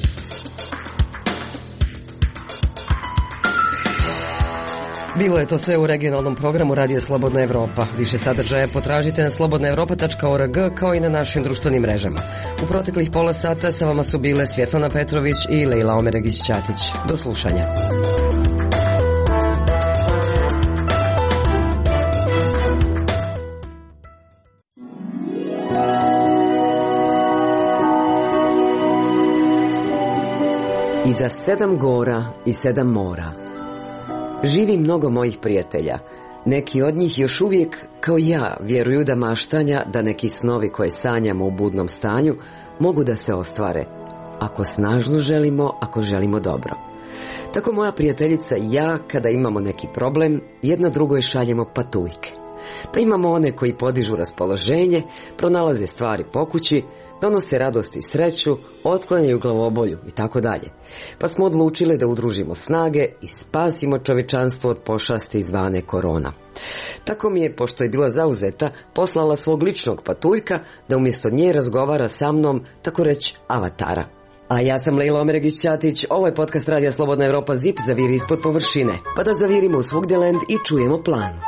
Bilo je to sve u regionalnom programu Radio Slobodna Evropa. Više sadržaja potražite na slobodnaevropa.org kao i na našim društvenim mrežama. U proteklih pola sata sa vama su bile Svjetlana Petrović i Lejla Omeregić-Ćatić. Do slušanja. Iza 7 gora i 7 mora živi mnogo mojih prijatelja. Neki od njih još uvijek, kao ja, vjeruju da maštanja, da neki snovi koje sanjamo u budnom stanju mogu da se ostvare, ako snažno želimo, ako želimo dobro. Tako moja prijateljica i ja, kada imamo neki problem, jedna drugoj šaljemo patuljke. Pa imamo one koji podižu raspoloženje, pronalaze stvari po kući, donose radost i sreću, otklanjaju glavobolju i tako dalje. Pa smo odlučili da udružimo snage i spasimo čovječanstvo od pošasti zvane korona. Tako mi je, pošto je bila zauzeta, poslala svog ličnog patuljka da umjesto nje razgovara sa mnom, tako reći avatara. A ja sam Lejla Omeregić-Ćatić, ovo je podcast Radija Slobodna Evropa ZIP zaviri ispod površine. Pa da zavirimo u svugdjeland i čujemo plan.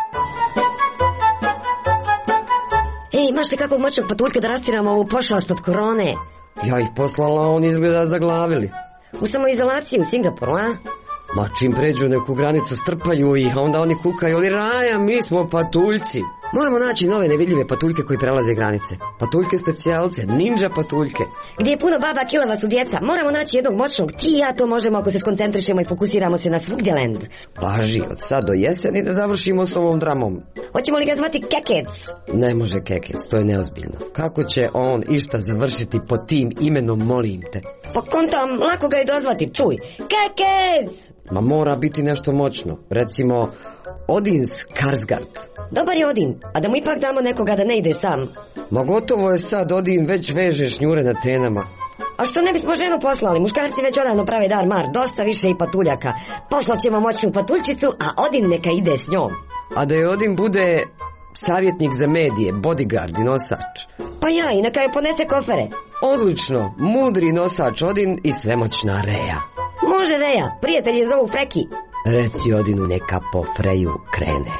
Ej, imaš li kakvog moćnog patuljka da rastiramo ovu pošast od korone? Ja ih poslala, oni izgleda zaglavili. U samoizolaciji u Singapuru, a? Ma čim pređu neku granicu strpaju ih, a onda oni kukaju, ali raja, mi smo patuljci. Moramo naći nove nevidljive patuljke koji prelaze granice. Patuljke specijalce, ninja patuljke. Gdje je puno baba, kilava su djeca. Moramo naći jednog moćnog. Ti i ja to možemo ako se skoncentrišemo i fokusiramo se na svugdjeland. Paži, od sad do jeseni da završimo s ovom dramom. Hoćemo li ga zvati Kekec? Ne može Kekec, to je neozbiljno. Kako će on išta završiti pod tim imenom, molim te? Pa kontam, lako ga je dozvati, čuj. Kekec! Ma mora biti nešto moćno. Recimo, Odin Skarsgård. Dobar je Odin, a da mu ipak damo nekoga da ne ide sam. Ma gotovo je sad, Odin već veže šnjure na tenama. A što ne bismo ženu poslali? Muškarci već odavno prave dar mar, dosta više i patuljaka. Poslaćemo moćnu patuljčicu, a Odin neka ide s njom. A da je Odin bude savjetnik za medije, bodyguard i nosač. Pa ja, i neka je ponese kofere. Odlično, mudri nosač Odin i svemoćna Reja. Može Reja, prijatelj je zovu Freki. Reci Odinu neka po Freju krene.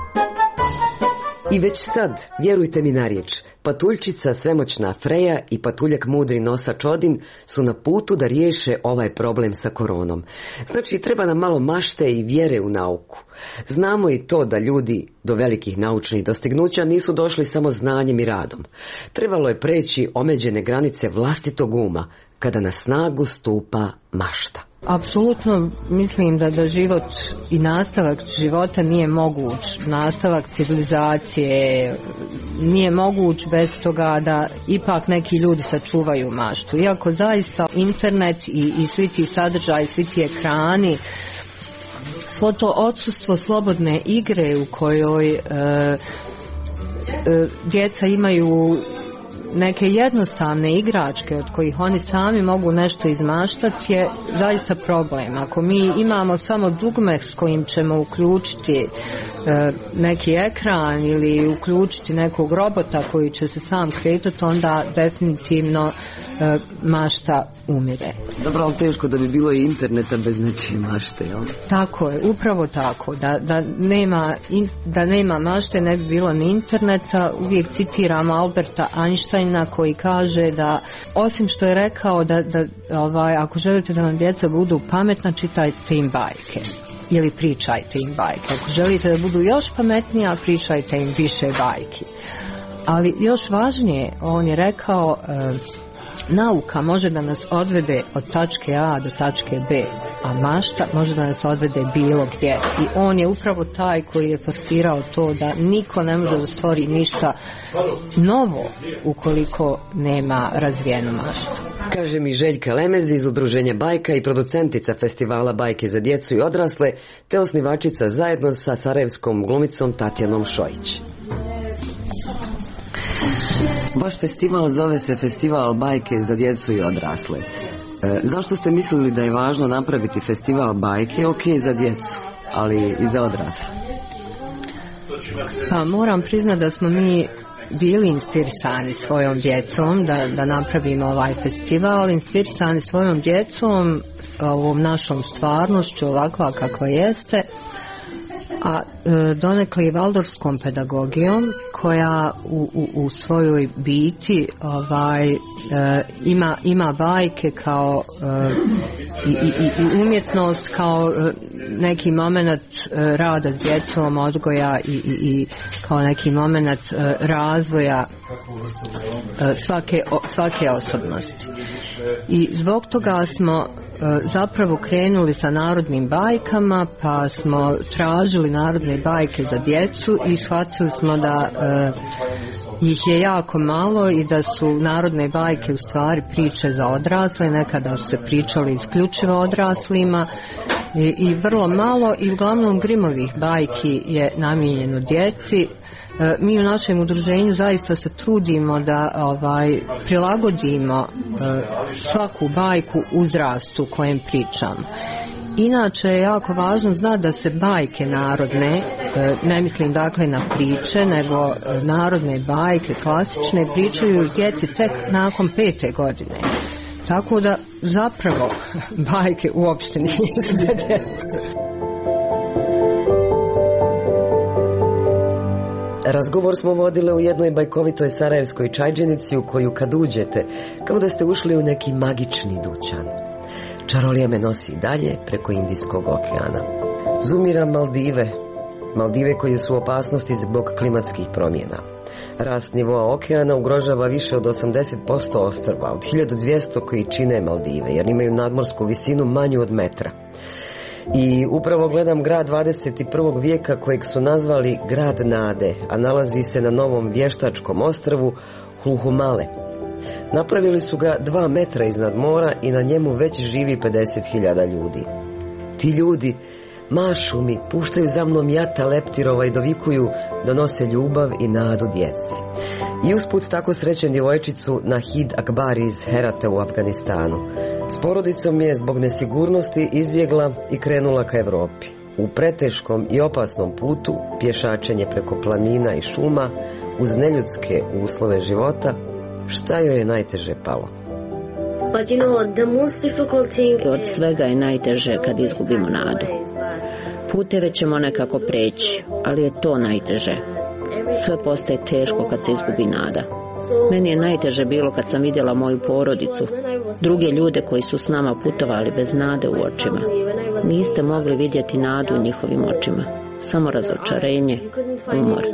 I već sad, vjerujte mi na riječ, patuljčica svemoćna Freja i patuljak mudri nosač Odin su na putu da riješe ovaj problem sa koronom. Znači, treba nam malo mašte i vjere u nauku. Znamo i to da ljudi do velikih naučnih dostignuća nisu došli samo znanjem i radom. Trebalo je preći omeđene granice vlastitog uma, kada na snagu stupa mašta. Apsolutno mislim da život i nastavak života nije moguć, nastavak civilizacije nije moguć bez toga da ipak neki ljudi sačuvaju maštu. Iako zaista internet i svi ti sadržaji, svi ti ekrani, svo to odsustvo slobodne igre u kojoj djeca imaju neke jednostavne igračke od kojih oni sami mogu nešto izmaštati je zaista problem. Ako mi imamo samo dugme s kojim ćemo uključiti neki ekran ili uključiti nekog robota koji će se sam kretati, onda definitivno mašta umire. Dobro, ali teško da bi bilo i interneta bez nečije mašte, jel? Tako je, upravo tako. Da nema mašte ne bi bilo ni interneta. Uvijek citiramo Alberta Einsteina koji kaže da, osim što je rekao da ako želite da vam djeca budu pametna, čitajte im bajke. Ili pričajte im bajke. Ako želite da budu još pametnija, pričajte im više bajki. Ali još važnije, on je rekao, nauka može da nas odvede od tačke A do tačke B, a mašta može da nas odvede bilo gdje. I on je upravo taj koji je forsirao to da niko ne može da stvori ništa novo ukoliko nema razvijenu maštu. Kaže mi Željka Lemez iz Udruženja Bajka i producentica festivala Bajke za djecu i odrasle, te osnivačica zajedno sa sarajevskom glumicom Tatjanom Šojić. Vaš festival zove se Festival Bajke za djecu i odrasle. Zašto ste mislili da je važno napraviti festival bajke, ok za djecu, ali i za odrasle? Pa moram priznati da smo mi bili inspirisani svojom djecom da napravimo ovaj festival, inspirisani svojom djecom, ovom našom stvarnošću ovakva kakva jeste, a donekle i valdorfskom pedagogijom koja u svojoj biti ima bajke kao i umjetnost kao neki moment rada s djecom, odgoja i kao neki moment razvoja svake osobnosti. I zbog toga smo zapravo krenuli sa narodnim bajkama, pa smo tražili narodne bajke za djecu i shvatili smo da ih je jako malo i da su narodne bajke u stvari priče za odrasle, nekada su se pričali isključivo odraslima i vrlo malo i uglavnom Grimovih bajki je namijenjeno djeci. Mi u našem udruženju zaista se trudimo da prilagodimo svaku bajku uzrastu kojem pričam. Inače je jako važno znati da se bajke narodne, ne mislim dakle na priče, nego narodne bajke, klasične, pričaju djeci tek nakon 5. godine. Tako da zapravo bajke uopšte nisu za djecu. Razgovor smo vodile u jednoj bajkovitoj sarajevskoj čajđenici u koju kad uđete, kao da ste ušli u neki magični dućan. Čarolija me nosi dalje preko Indijskog okeana. Zumira Maldive koje su u opasnosti zbog klimatskih promjena. Rast nivoa okeana ugrožava više od 80% ostrva, od 1200 koji čine Maldive, jer imaju nadmorsku visinu manju od metra. I upravo gledam grad 21. vijeka kojeg su nazvali grad nade, a nalazi se na novom vještačkom ostrvu Hluhumale. Napravili su ga 2 metra iznad mora i na njemu već živi 50.000 ljudi. Ti ljudi mašu mi, puštaju za mnom jata leptirova i dovikuju da nose ljubav i nadu djeci. I usput tako srećem djevojčicu Nahid Akbari iz Herate u Afganistanu. S porodicom je zbog nesigurnosti izbjegla i krenula ka Europi. U preteškom i opasnom putu, pješačenje preko planina i šuma, uz neljudske uslove života, šta joj je najteže palo? Od svega je najteže kad izgubimo nadu. Puteve ćemo nekako preći, ali je to najteže. Sve postaje teško kad se izgubi nada. Meni je najteže bilo kad sam vidjela moju porodicu, druge ljude koji su s nama putovali bez nade u očima. Niste mogli vidjeti nadu u njihovim očima, samo razočarenje, umor.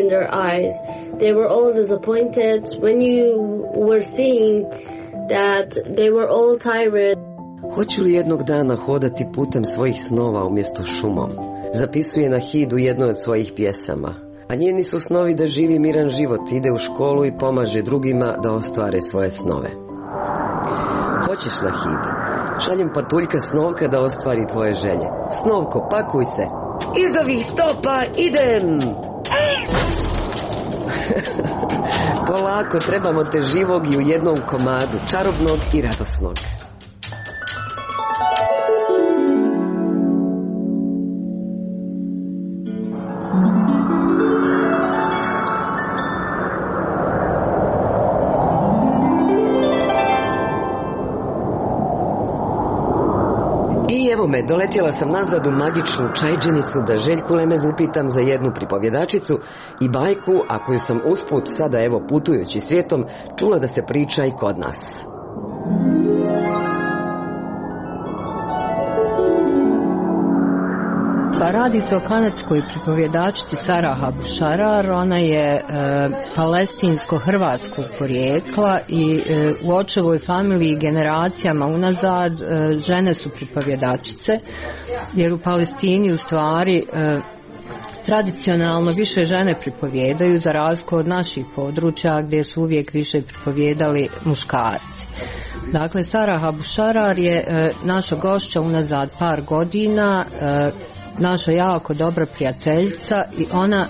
Hoću li jednog dana hodati putem svojih snova umjesto šumom? Zapisuje Nahid u jednoj od svojih pjesama. A njeni su snovi da živi miran život, ide u školu i pomaže drugima da ostvare svoje snove. Hoćeš, Nahid? Šaljem patuljka Snovka da ostvari tvoje želje. Snovko, pakuj se. Iz ovih stopa idem! Polako, trebamo te živog i u jednom komadu, čarobnog i radosnog. Evo me, doletjela sam nazad u magičnu čajđenicu da Željku Lemez upitam za jednu pripovjedačicu i bajku, a koju sam usput sada evo putujući svijetom čula da se priča i kod nas. Pa radi se o kanadskoj pripovjedačici Sarah Abu Sharar. Ona je palestinsko-hrvatskog porijekla i u očevoj familiji generacijama unazad žene su pripovjedačice, jer u Palestini u stvari tradicionalno više žene pripovjedaju, za razliku od naših područja gdje su uvijek više pripovjedali muškarci. Dakle, Sarah Abu Sharar je naša gošća unazad par godina, naša jako dobra prijateljica i ona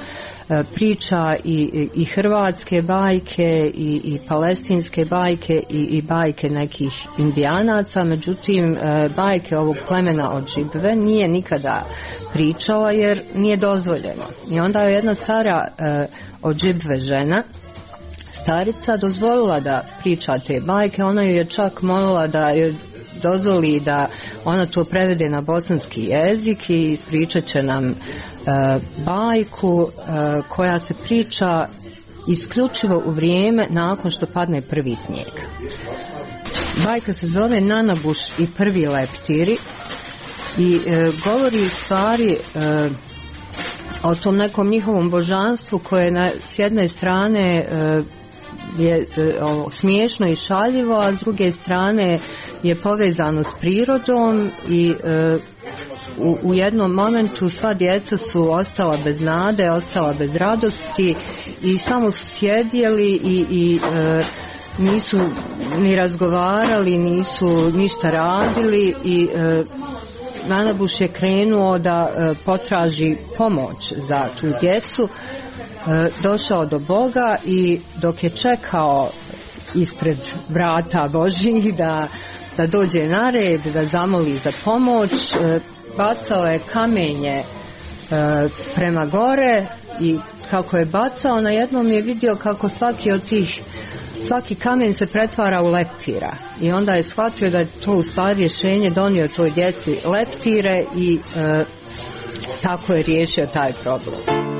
priča i hrvatske bajke i palestinske bajke i bajke nekih indijanaca, međutim bajke ovog plemena Odžibve nije nikada pričala jer nije dozvoljeno. I onda je jedna stara Odžibve žena, starica, dozvolila da priča te bajke. Ona ju je čak molila da joj dozvoli da ona to prevede na bosanski jezik i ispričat će nam bajku koja se priča isključivo u vrijeme nakon što padne prvi snijeg. Bajka se zove Nanabuš i prvi leptiri i govori u stvari o tom nekom njihovom božanstvu koje s jedne strane je smiješno i šaljivo, a s druge strane je povezano s prirodom i u jednom momentu sva djeca su ostala bez nade, ostala bez radosti i samo su sjedjeli i nisu ni razgovarali, nisu ništa radili i Nanabuš je krenuo da potraži pomoć za tu djecu. Došao do Boga i dok je čekao ispred vrata Božjih da dođe na red, da zamoli za pomoć, bacao je kamenje prema gore i kako je bacao, na jednom je vidio kako svaki kamen se pretvara u leptira i onda je shvatio da je to u stvari rješenje, donio toj djeci leptire i tako je riješio taj problem.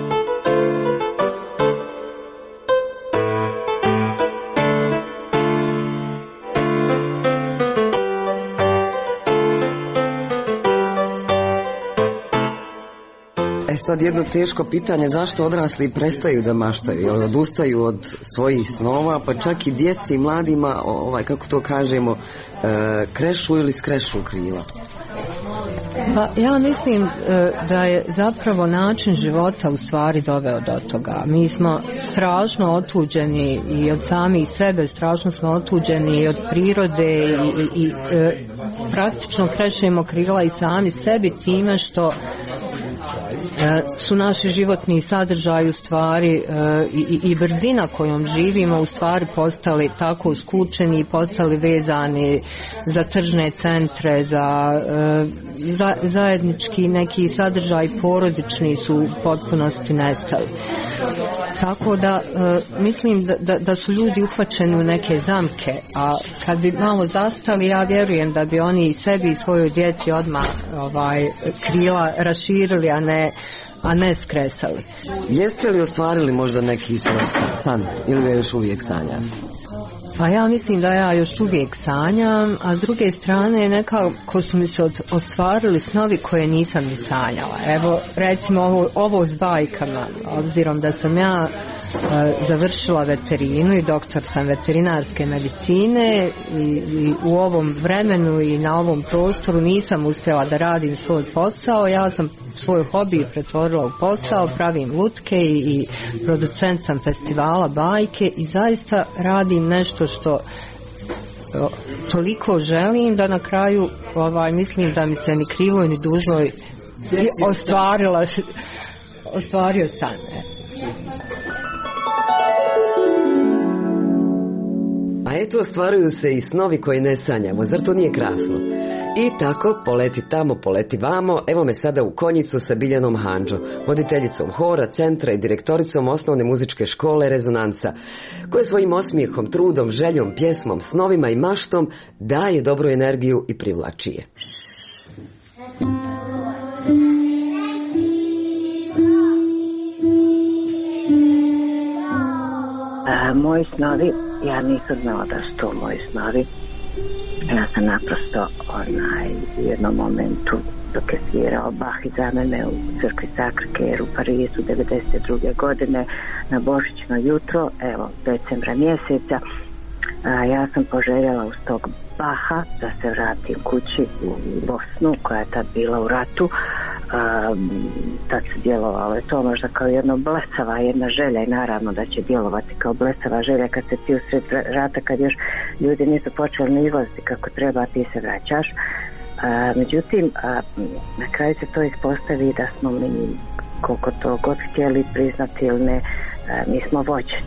Sad jedno teško pitanje, zašto odrasli prestaju da maštaju, odustaju od svojih snova, pa čak i djeci i mladima, kako to kažemo, krešu ili skrešu krila? Pa ja mislim da je zapravo način života u stvari doveo do toga. Mi smo strašno otuđeni i od samih sebe, strašno smo otuđeni i od prirode i praktično krešemo krila i sami sebi time što su naši životni sadržaji u stvari i brzina kojom živimo u stvari postali tako skučeni i postali vezani za tržne centre, za zajednički neki sadržaj porodični su u potpunosti nestali. Tako da mislim da su ljudi uhvaćeni u neke zamke, a kad bi malo zastali, ja vjerujem da bi oni i sebi i svojoj djeci odmah krila raširili, a ne skresali. Jeste li ostvarili možda neki svoj san ili ga još uvijek sanjate? Pa ja mislim da ja još uvijek sanjam, a s druge strane nekako su mi se ostvarili snovi koje nisam ni sanjala. Evo recimo ovo s bajkama, obzirom da sam ja završila veterinu i doktor sam veterinarske medicine i u ovom vremenu i na ovom prostoru nisam uspjela da radim svoj posao. Ja sam svoj hobi pretvorila u posao, pravim lutke i producent sam festivala bajke i zaista radim nešto što toliko želim da na kraju mislim da mi se ni krivoj ni dužnoj ostvario san. A eto, ostvaruju se i snovi koje ne sanjamo, zar to nije krasno? I tako, poleti tamo, poleti vamo, evo me sada u Konjicu sa Biljanom Handžo, voditeljicom hora, centra i direktoricom osnovne muzičke škole Rezonanca, koja svojim osmijehom, trudom, željom, pjesmom, snovima i maštom daje dobru energiju i privlači je. Moji snovi, ja nisam znala da su to moji snovi. Ja sam naprosto u jednom momentu dok je svirao Bach iza mene u crkvi Sacré-Cœur u Parizu 1992. godine na božićno jutro, evo decembra mjeseca, ja sam poželjela uz tog Baha da se vratim kući u Bosnu koja je tad bila u ratu. Tad se djelovalo je to možda kao jedna blesava jedna želja i naravno da će djelovati kao blesava želja kad se ti usred rata, kad još ljudi nisu počeli ni izlaziti kako treba, ti se vraćaš. Međutim, na kraju se to ispostavi da smo mi koliko to god htjeli priznati ili ne, mi smo vođeni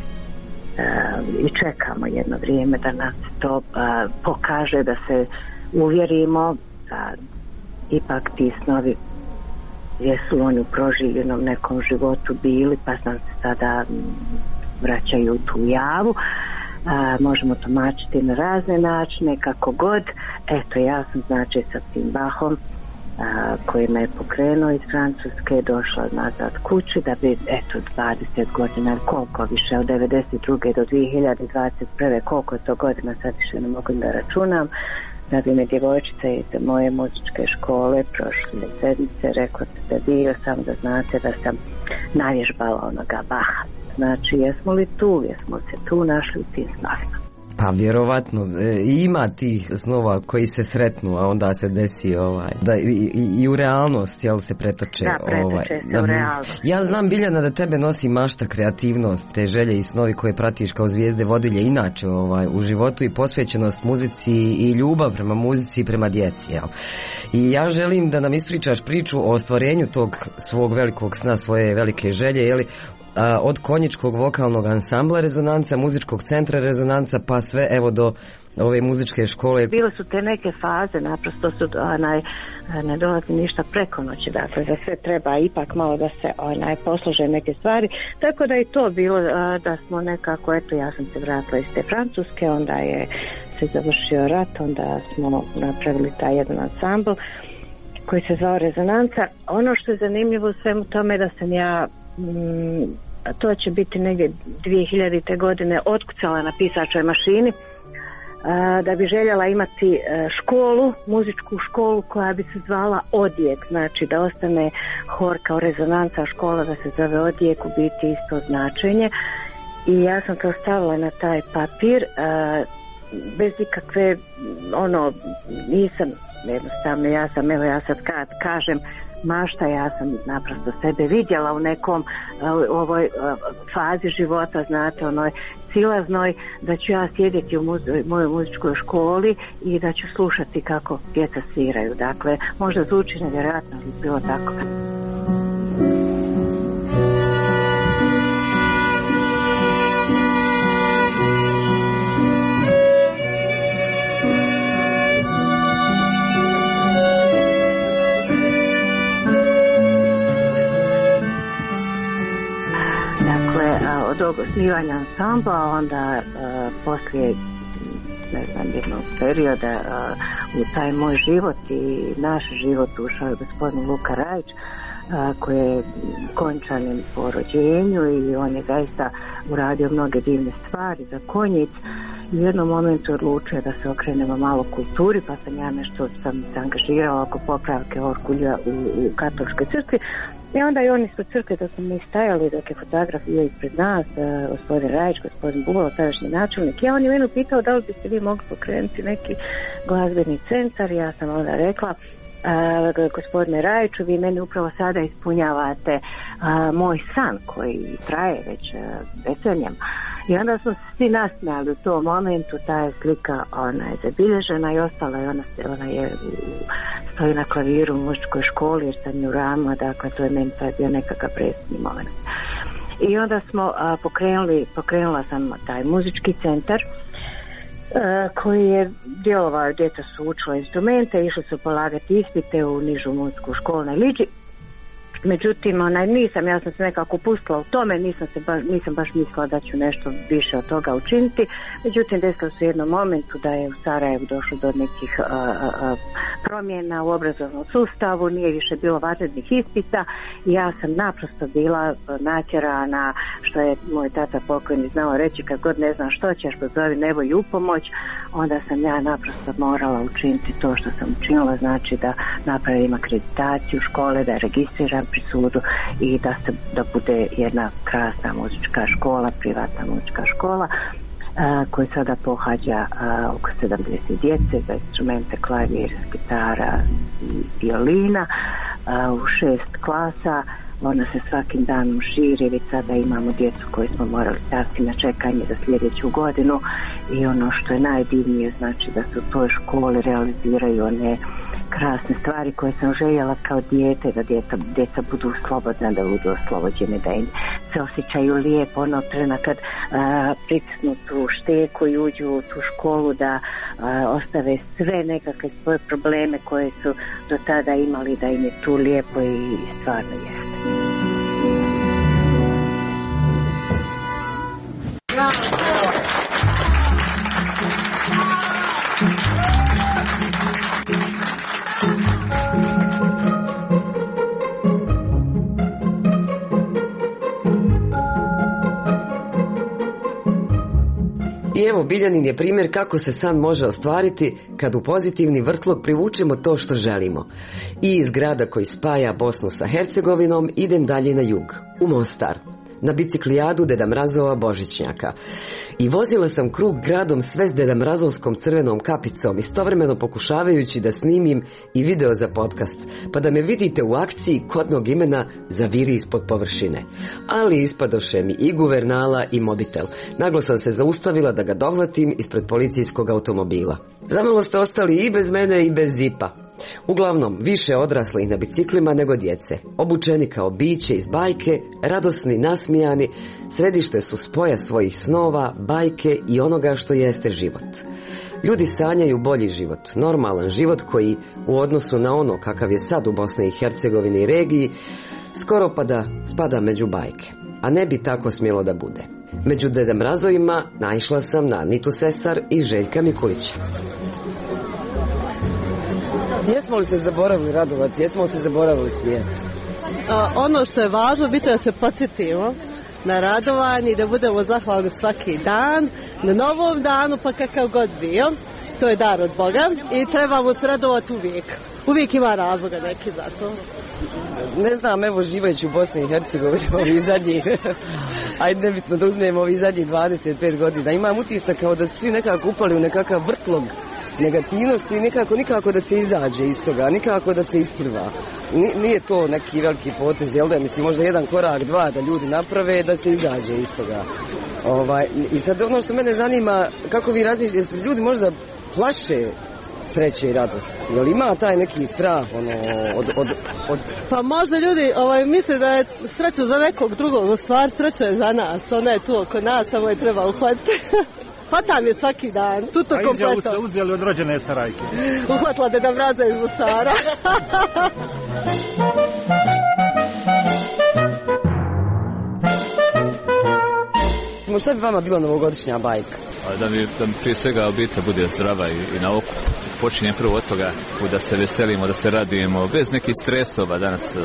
i čekamo jedno vrijeme da nas to pokaže, da se uvjerimo da ipak ti snovi jesu oni u proživljenom nekom životu bili, pa nam se sada vraćaju tu javu. Možemo tumačiti na razne načine, kako god. Eto, ja sam znači sa tim Bachom koji me je pokrenuo iz Francuske, došla nazad kući da bi, eto, 20 godina, koliko više, od 92. do 2021. koliko je to godina, sad više ne mogu da računam, da bi me djevojčice iz moje muzičke škole prošle sedmice rekao da bio sam, da znate da sam navježbala onoga Bacha. Znači, jesmo li tu, jesmo se tu našli u tim snovima? Pa vjerovatno ima tih snova koji se sretnu, a onda se desi da i u realnost, jel, se pretoče. Da, pretoče se u realnost. Ja znam, Biljana, da tebe nosi mašta, kreativnost, te želje i snovi koje pratiš kao zvijezde vodilje inače u životu, i posvećenost muzici i ljubav prema muzici i prema djeci, jel? I ja želim da nam ispričaš priču o ostvarenju tog svog velikog sna, svoje velike želje, jeli, od konjičkog vokalnog ansambla Rezonanca, muzičkog centra Rezonanca, pa sve evo do ove muzičke škole. Bile su te neke faze, naprosto su ne dolazi ništa preko noći, dakle za sve treba ipak malo da se poslože neke stvari, tako da je to bilo da smo nekako, eto, ja sam se vratila iz te Francuske, onda je se završio rat, onda smo napravili taj jedan ansambl koji se zvao Rezonanca. Ono što je zanimljivo u svemu tome da sam ja to će biti negdje 2000. godine otkucala na pisačoj mašini da bi željela imati školu, muzičku školu koja bi se zvala Odjek, znači da ostane hor kao Rezonanca, škola da se zove Odjek, u biti isto značenje, i ja sam to stavila na taj papir bez ikakve nisam jednostavno, ja sad kad kažem mašta, ja sam naprosto sebe vidjela u nekom ovoj fazi života, znate, onoj silaznoj, da ću ja sjediti u mojoj muzičkoj školi i da ću slušati kako djeca sviraju. Dakle, možda zvuči nevjerojatno, ali bilo tako. Od osnivanja ansambla, onda poslije jednog perioda u taj moj život i naš život ušao je gospodin Luka Rajić, koji je konjčanin po rođenju, i on je zaista uradio mnoge divne stvari za Konjic. U jednom momentu odlučio da se okrenemo malo kulturi, pa sam ja nešto sam se angažirala oko popravke orgulja u katoličkoj crkvi. I onda i oni su crkve, da smo mi stajali, dok je fotograf bio ispred nas, gospodin Rajić, gospodin Bubalo, tadašnji načelnik. Ja on je mene pitao da li biste vi mogli pokrenuti neki glazbeni centar. Ja sam onda rekla, gospodine Rajiću, vi meni upravo sada ispunjavate moj san koji traje već decenijama. I onda smo svi nasmijali u tom momentu. Ta je slika, ona je zabilježena i ostala je, ona je stoji na klaviru u muzičkoj školi, jer sam ju ravno, dakle to je meni bio nekakav presudni moment. I onda smo pokrenula sam taj muzički centar koji je djelovao, djeca su učila instrumente, išli su polagati ispite u nižu muzičku školu na Liđi. Međutim, ja sam se nekako pustila u tome, nisam baš mislila da ću nešto više od toga učiniti. Međutim, desilo se u jednom momentu da je u Sarajevu došlo do nekih promjena u obrazovnom sustavu, nije više bilo vanrednih ispita i ja sam naprosto bila natjerana, što je moj tata pokojni znao reći, kad god ne znam što ćeš, pozovi nebo i upomoć. Onda sam ja naprosto morala učiniti to što sam učinila, znači da napravim akreditaciju škole, da registriram pri sudu i da bude jedna krasna muzička škola, privatna muzička škola koja sada pohađa oko 70 djece za instrumente klavir, gitara i violina u 6 klasa. Ona se svakim danom širi, već sada imamo djecu koji smo morali staviti na čekanje za sljedeću godinu i ono što je najdivnije, znači da se u toj školi realiziraju one krasne stvari koje sam željela kao dijete, da djeca budu slobodna, da budu oslobođene, da im se osjećaju lijepo onog trena kad pritisnu tu šteku i uđu u tu školu, da ostave sve nekakve svoje probleme koje su do tada imali, da im je tu lijepo i stvarno jeste. I evo, Biljanin je primjer kako se san može ostvariti kad u pozitivni vrtlog privučemo to što želimo. I iz grada koji spaja Bosnu sa Hercegovinom idem dalje na jug, u Mostar, na biciklijadu Deda Mrazova Božićnjaka. I vozila sam krug gradom sve s Deda Mrazovskom crvenom kapicom, istovremeno pokušavajući da snimim i video za podcast, pa da me vidite u akciji kodnog imena zaviri ispod površine. Ali ispadoše mi i guvernala i mobitel. Naglo sam se zaustavila da ga dohvatim ispred policijskog automobila. Zamalo ste ostali i bez mene i bez zipa. Uglavnom, više odraslih na biciklima nego djece, obučeni kao biće iz bajke, radosni, nasmijani, središte su spoja svojih snova, bajke i onoga što jeste život. Ljudi sanjaju bolji život, normalan život koji, u odnosu na ono kakav je sad u Bosni i Hercegovini i regiji, skoro pa da spada među bajke, a ne bi tako smjelo da bude. Među Deda Mrazovima naišla sam na Anitu Sesar i Željka Mikulića. Jesmo li se zaboravili radovati? Jesmo li se zaboravili smijeti? Ono što je važno, bitno da se podsjetimo na radovanje i da budemo zahvalni svaki dan, na novom danu, pa kakav god bio. To je dar od Boga i trebamo se radovati uvijek. Uvijek ima razloga neki za to. Ne znam, evo živajući u Bosni i Hercegovini ovih zadnjih, ajde nebitno da uzmemo ovih zadnjih 25 godina, imam utisak kao da su svi nekako upali u nekakav vrtlog negativnosti i nikako da se izađe iz toga, nikako da se ispliva. Nije to neki veliki potez, jel da? Mislim, možda jedan korak, dva da ljudi naprave da se izađe iz toga. I sad ono što mene zanima, kako vi razmišljate, se ljudi možda plaše sreće i radost? Jel ima taj neki strah od... Pa možda ljudi misle da je sreća za nekog drugog, u stvari sreća je za nas, ona je tu oko nas, samo je treba uhvatiti. Hvatam je svaki dan, tuto kompleto. A izjavu ste uzeli od rođene Sarajke? Uhvatila Deda Mraza iz Mostara. Šta bi vama bila novogodišnja bajka? Da mi prije svega obitelj bude zdrava i na oku. Počinje prvo od toga da se veselimo, da se radujemo, bez nekih stresova danas,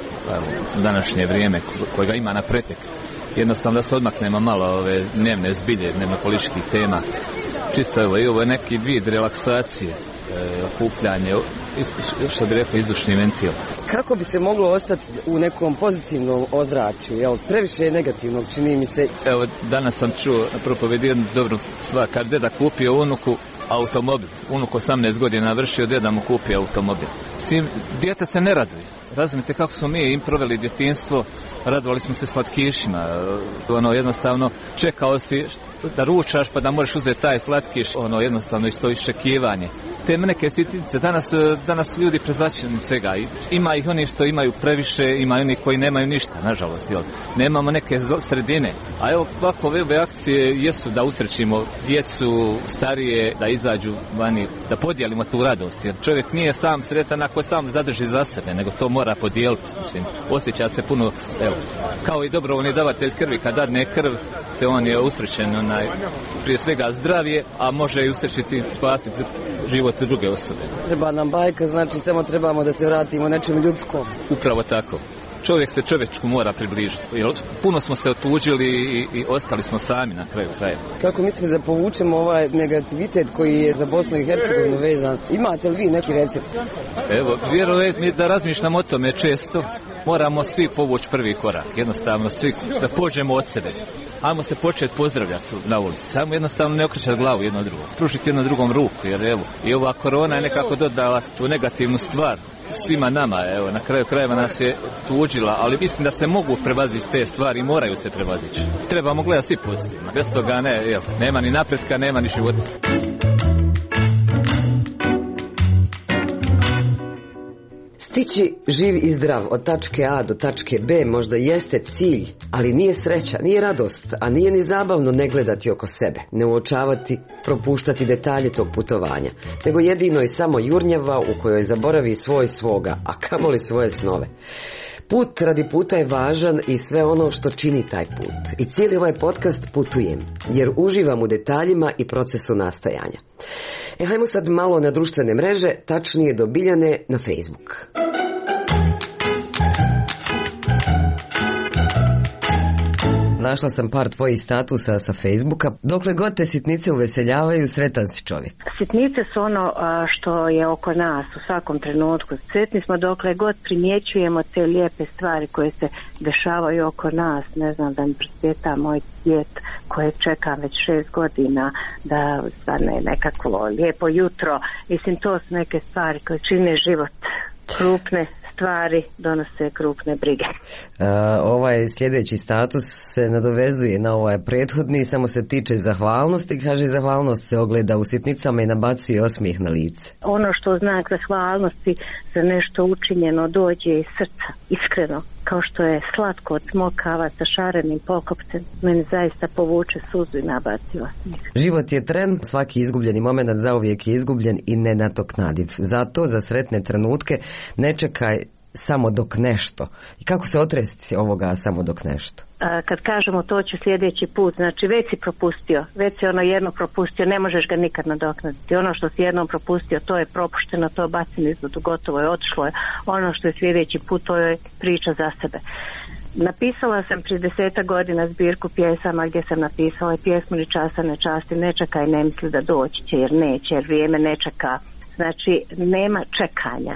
u današnje vrijeme kojega ima na pretek. Jednostavno da se odmaknemo malo ove dnevne zbilje, dnevno političkih tema. Čisto evo, i ovo je neki vid relaksacije, okupljanje, što bi rekao, izdušni ventil. Kako bi se moglo ostati u nekom pozitivnom ozračju? Jel, previše je negativnog, čini mi se. Evo, danas sam čuo na propovedi jednu dobru stvar, kad deda kupio unuku automobil, unuk 18 godina navršio, deda mu kupio automobil. Svim, dijete se ne raduje. Razumite kako smo mi im proveli djetinjstvo, radovali smo se slatkišima, jednostavno čekao si da ručaš pa da možeš uzeti taj slatkiš, jednostavno isto iščekivanje. Te neke sitnice, danas ljudi prezačeni svega, ima ih oni što imaju previše, ima oni koji nemaju ništa, nažalost, nemamo neke sredine, a evo ovako ove akcije jesu da usrećimo djecu, starije, da izađu vani, da podijelimo tu radost, jer čovjek nije sam sretan ako sam zadrži za sebe, nego to mora podijeliti, mislim, osjeća se puno, evo, kao i dobrovoljni davatelj krvi, kad dadne krv, te on je usrećen, prije svega zdravije, a može i usrećiti, spasiti život druge osobe. Treba nam bajka, znači samo trebamo da se vratimo nečem ljudskom. Upravo tako. Čovjek se čovječku mora približiti. Puno smo se otuđili i ostali smo sami na kraju kraja. Kako mislite da povučemo ovaj negativitet koji je za Bosnu i Hercegovinu vezan? Imate li vi neki recept? Evo, vjerujte mi da razmišljam o tome često. Moramo svi povući prvi korak. Jednostavno svi da pođemo od sebe. Ajmo se početi pozdravljati na ulici. Ajmo jednostavno ne okrećati glavu jedno drugo. Pružiti jedno drugom ruku, jer evo, i ova korona je nekako dodala tu negativnu stvar svima nama, evo, na kraju krajeva nas je tuđila, ali mislim da se mogu prevazići te stvari i moraju se prevazići. Trebamo gledati svi pozitivno. Bez toga nema ni napretka, nema ni života. Stići živ i zdrav od tačke A do tačke B možda jeste cilj, ali nije sreća, nije radost, a nije ni zabavno ne gledati oko sebe, ne uočavati, propuštati detalje tog putovanja, nego jedino i samo jurnjava u kojoj zaboravi svoj svoga, a kamoli svoje snove. Put radi puta je važan i sve ono što čini taj put. I cijeli ovaj podcast putujem, jer uživam u detaljima i procesu nastajanja. Hajmo sad malo na društvene mreže, tačnije do Biljane na Facebook. Našla sam par tvojih statusa sa Facebooka. Dokle god te sitnice uveseljavaju, sretan si čovjek. Sitnice su ono što je oko nas u svakom trenutku. Sretni smo dokle god primjećujemo te lijepe stvari koje se dešavaju oko nas. Ne znam, da mi prosvjeta moj djet koje čekam već 6 godina da stane nekakvo lijepo jutro. Mislim, to su neke stvari koje čine život. Krupne stvari donose krupne brige. Ovaj sljedeći status se nadovezuje na ovaj prethodni, samo se tiče zahvalnosti. Kaže, zahvalnost se ogleda u sitnicama i nabacuje osmijeh na lice. Ono što znak zahvalnosti za nešto učinjeno dođe iz srca, iskreno, kao što je slatko od smokava sa šarenim pokopcem, meni zaista povuče suzu i nabaci osmijeh. Život je tren, svaki izgubljeni moment zauvijek je izgubljen i nenadoknadiv. Zato za sretne trenutke ne čekaj samo dok nešto. I kako se otresti ovoga samo dok nešto? Kad kažemo to ću sljedeći put, znači već si propustio, već si ono jedno propustio, ne možeš ga nikad nadoknaditi. Ono što si jednom propustio, to je propušteno, to bacim izvodu, gotovo je, otišlo je. Ono što je sljedeći put, to je priča za sebe. Napisala sam prije 10 godina zbirku pjesama gdje sam napisala pjesmu Ni časa ne časti, ne čekaj, ne misli da doći će, jer neće, jer vrijeme ne čeka. Znači, nema čekanja.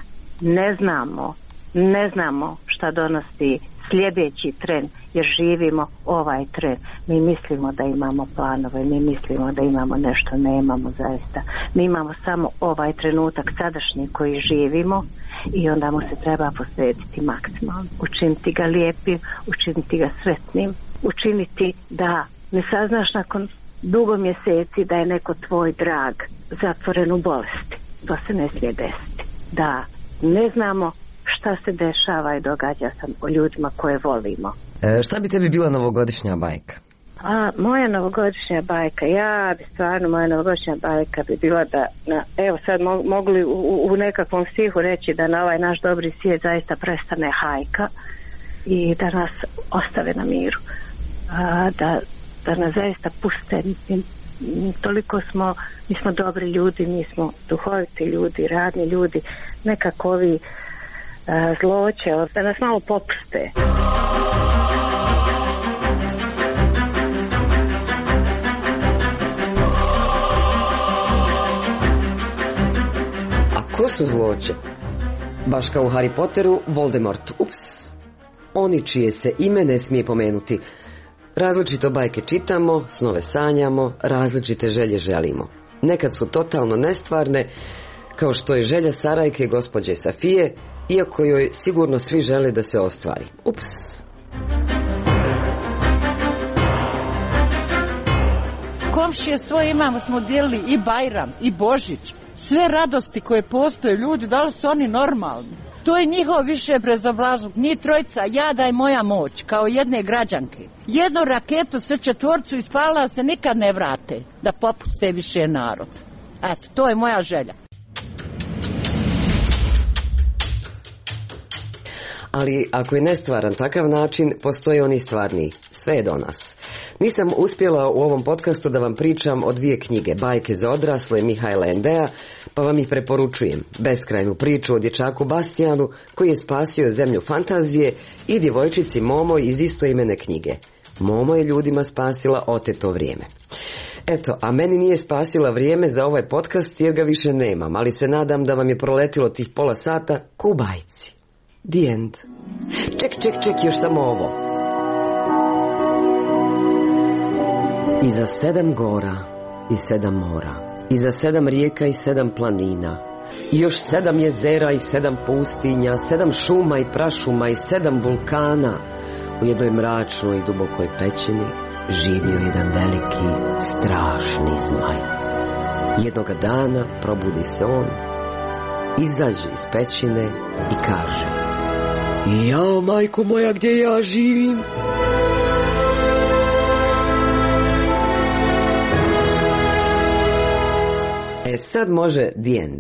Ne znamo šta donosi sljedeći tren, jer živimo ovaj tren. Mi mislimo da imamo planove, mi mislimo da imamo nešto, nemamo zaista. Mi imamo samo ovaj trenutak sadašnji koji živimo i onda mu se treba posvetiti maksimalno. Učiniti ga lijepim, učiniti ga sretnim, učiniti da ne saznaš nakon dugo mjeseci da je neko tvoj drag zatvoren u bolesti. To se ne smije desiti. Da ne znamo šta se dešava i događa sam o ljudima koje volimo. Šta bi tebi bila novogodišnja bajka? Moja novogodišnja bajka, moja novogodišnja bajka bi bila da, evo sad mogli u nekakvom stihu reći da na ovaj naš dobri svijet zaista prestane hajka i da nas ostave na miru. Da nas zaista puste, mislim, toliko mi smo dobri ljudi, mi smo duhoviti ljudi, radni ljudi, nekako ovi zloće, da nas malo popuste. A ko su zloće? Baš kao u Harry Potteru, Voldemort. Ups. Oni čije se ime ne smije pomenuti. Različito bajke čitamo, snove sanjamo, različite želje želimo. Nekad su totalno nestvarne, kao što je želja Sarajke gospođe Safije, iako joj sigurno svi žele da se ostvari. Ups. Komšije svoje imamo, smo dijelili i Bajram, i Božić. Sve radosti koje postoje, ljudi, da li su oni normalni? To je njihov više bezobrazluk. Njih trojica, ja da je moja moć, kao jedne građanke. Jednu raketu, sve četvorcu ispala se nikad ne vrate, da popuste više narod. Eto, to je moja želja. Ali ako je nestvaran takav način, postoji oni stvarni. Sve je do nas. Nisam uspjela u ovom podcastu da vam pričam o 2 knjige, Bajke za odrasle Mihajla Endea, pa vam ih preporučujem. Beskrajnu priču o dječaku Bastijanu koji je spasio zemlju fantazije i djevojčici Momo iz istoimene knjige. Momo je ljudima spasila oteto vrijeme. Eto, a meni nije spasila vrijeme za ovaj podcast jer ga više nemam, ali se nadam da vam je proletilo tih pola sata ko u bajci. The end. Ček, još samo ovo. Iza 7 gora i 7 mora, iza 7 rijeka i 7 planina, i još 7 jezera i 7 pustinja, 7 šuma i prašuma i 7 vulkana, u jednoj mračnoj i dubokoj pećini živio jedan veliki, strašni zmaj. Jednoga dana probudi se on izađe iz pećine i kaže: "Jao, majko moja, gdje ja živim?" Sad može the end.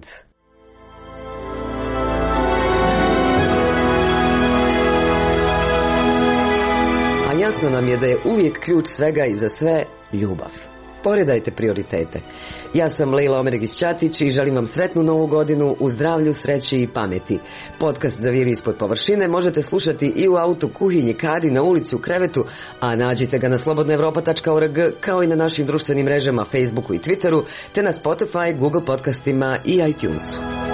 A jasno nam je da je uvijek ključ svega i za sve ljubav. Poredajte prioritete. Ja sam Lejla Omeregić-Ćatić i želim vam sretnu novu godinu u zdravlju, sreći i pameti. Podcast Zaviri ispod površine možete slušati i u autu, kuhinji, kadi, na ulici, u krevetu, a nađite ga na slobodnaevropa.org kao i na našim društvenim mrežama Facebooku i Twitteru, te na Spotify, Google podcastima i iTunesu.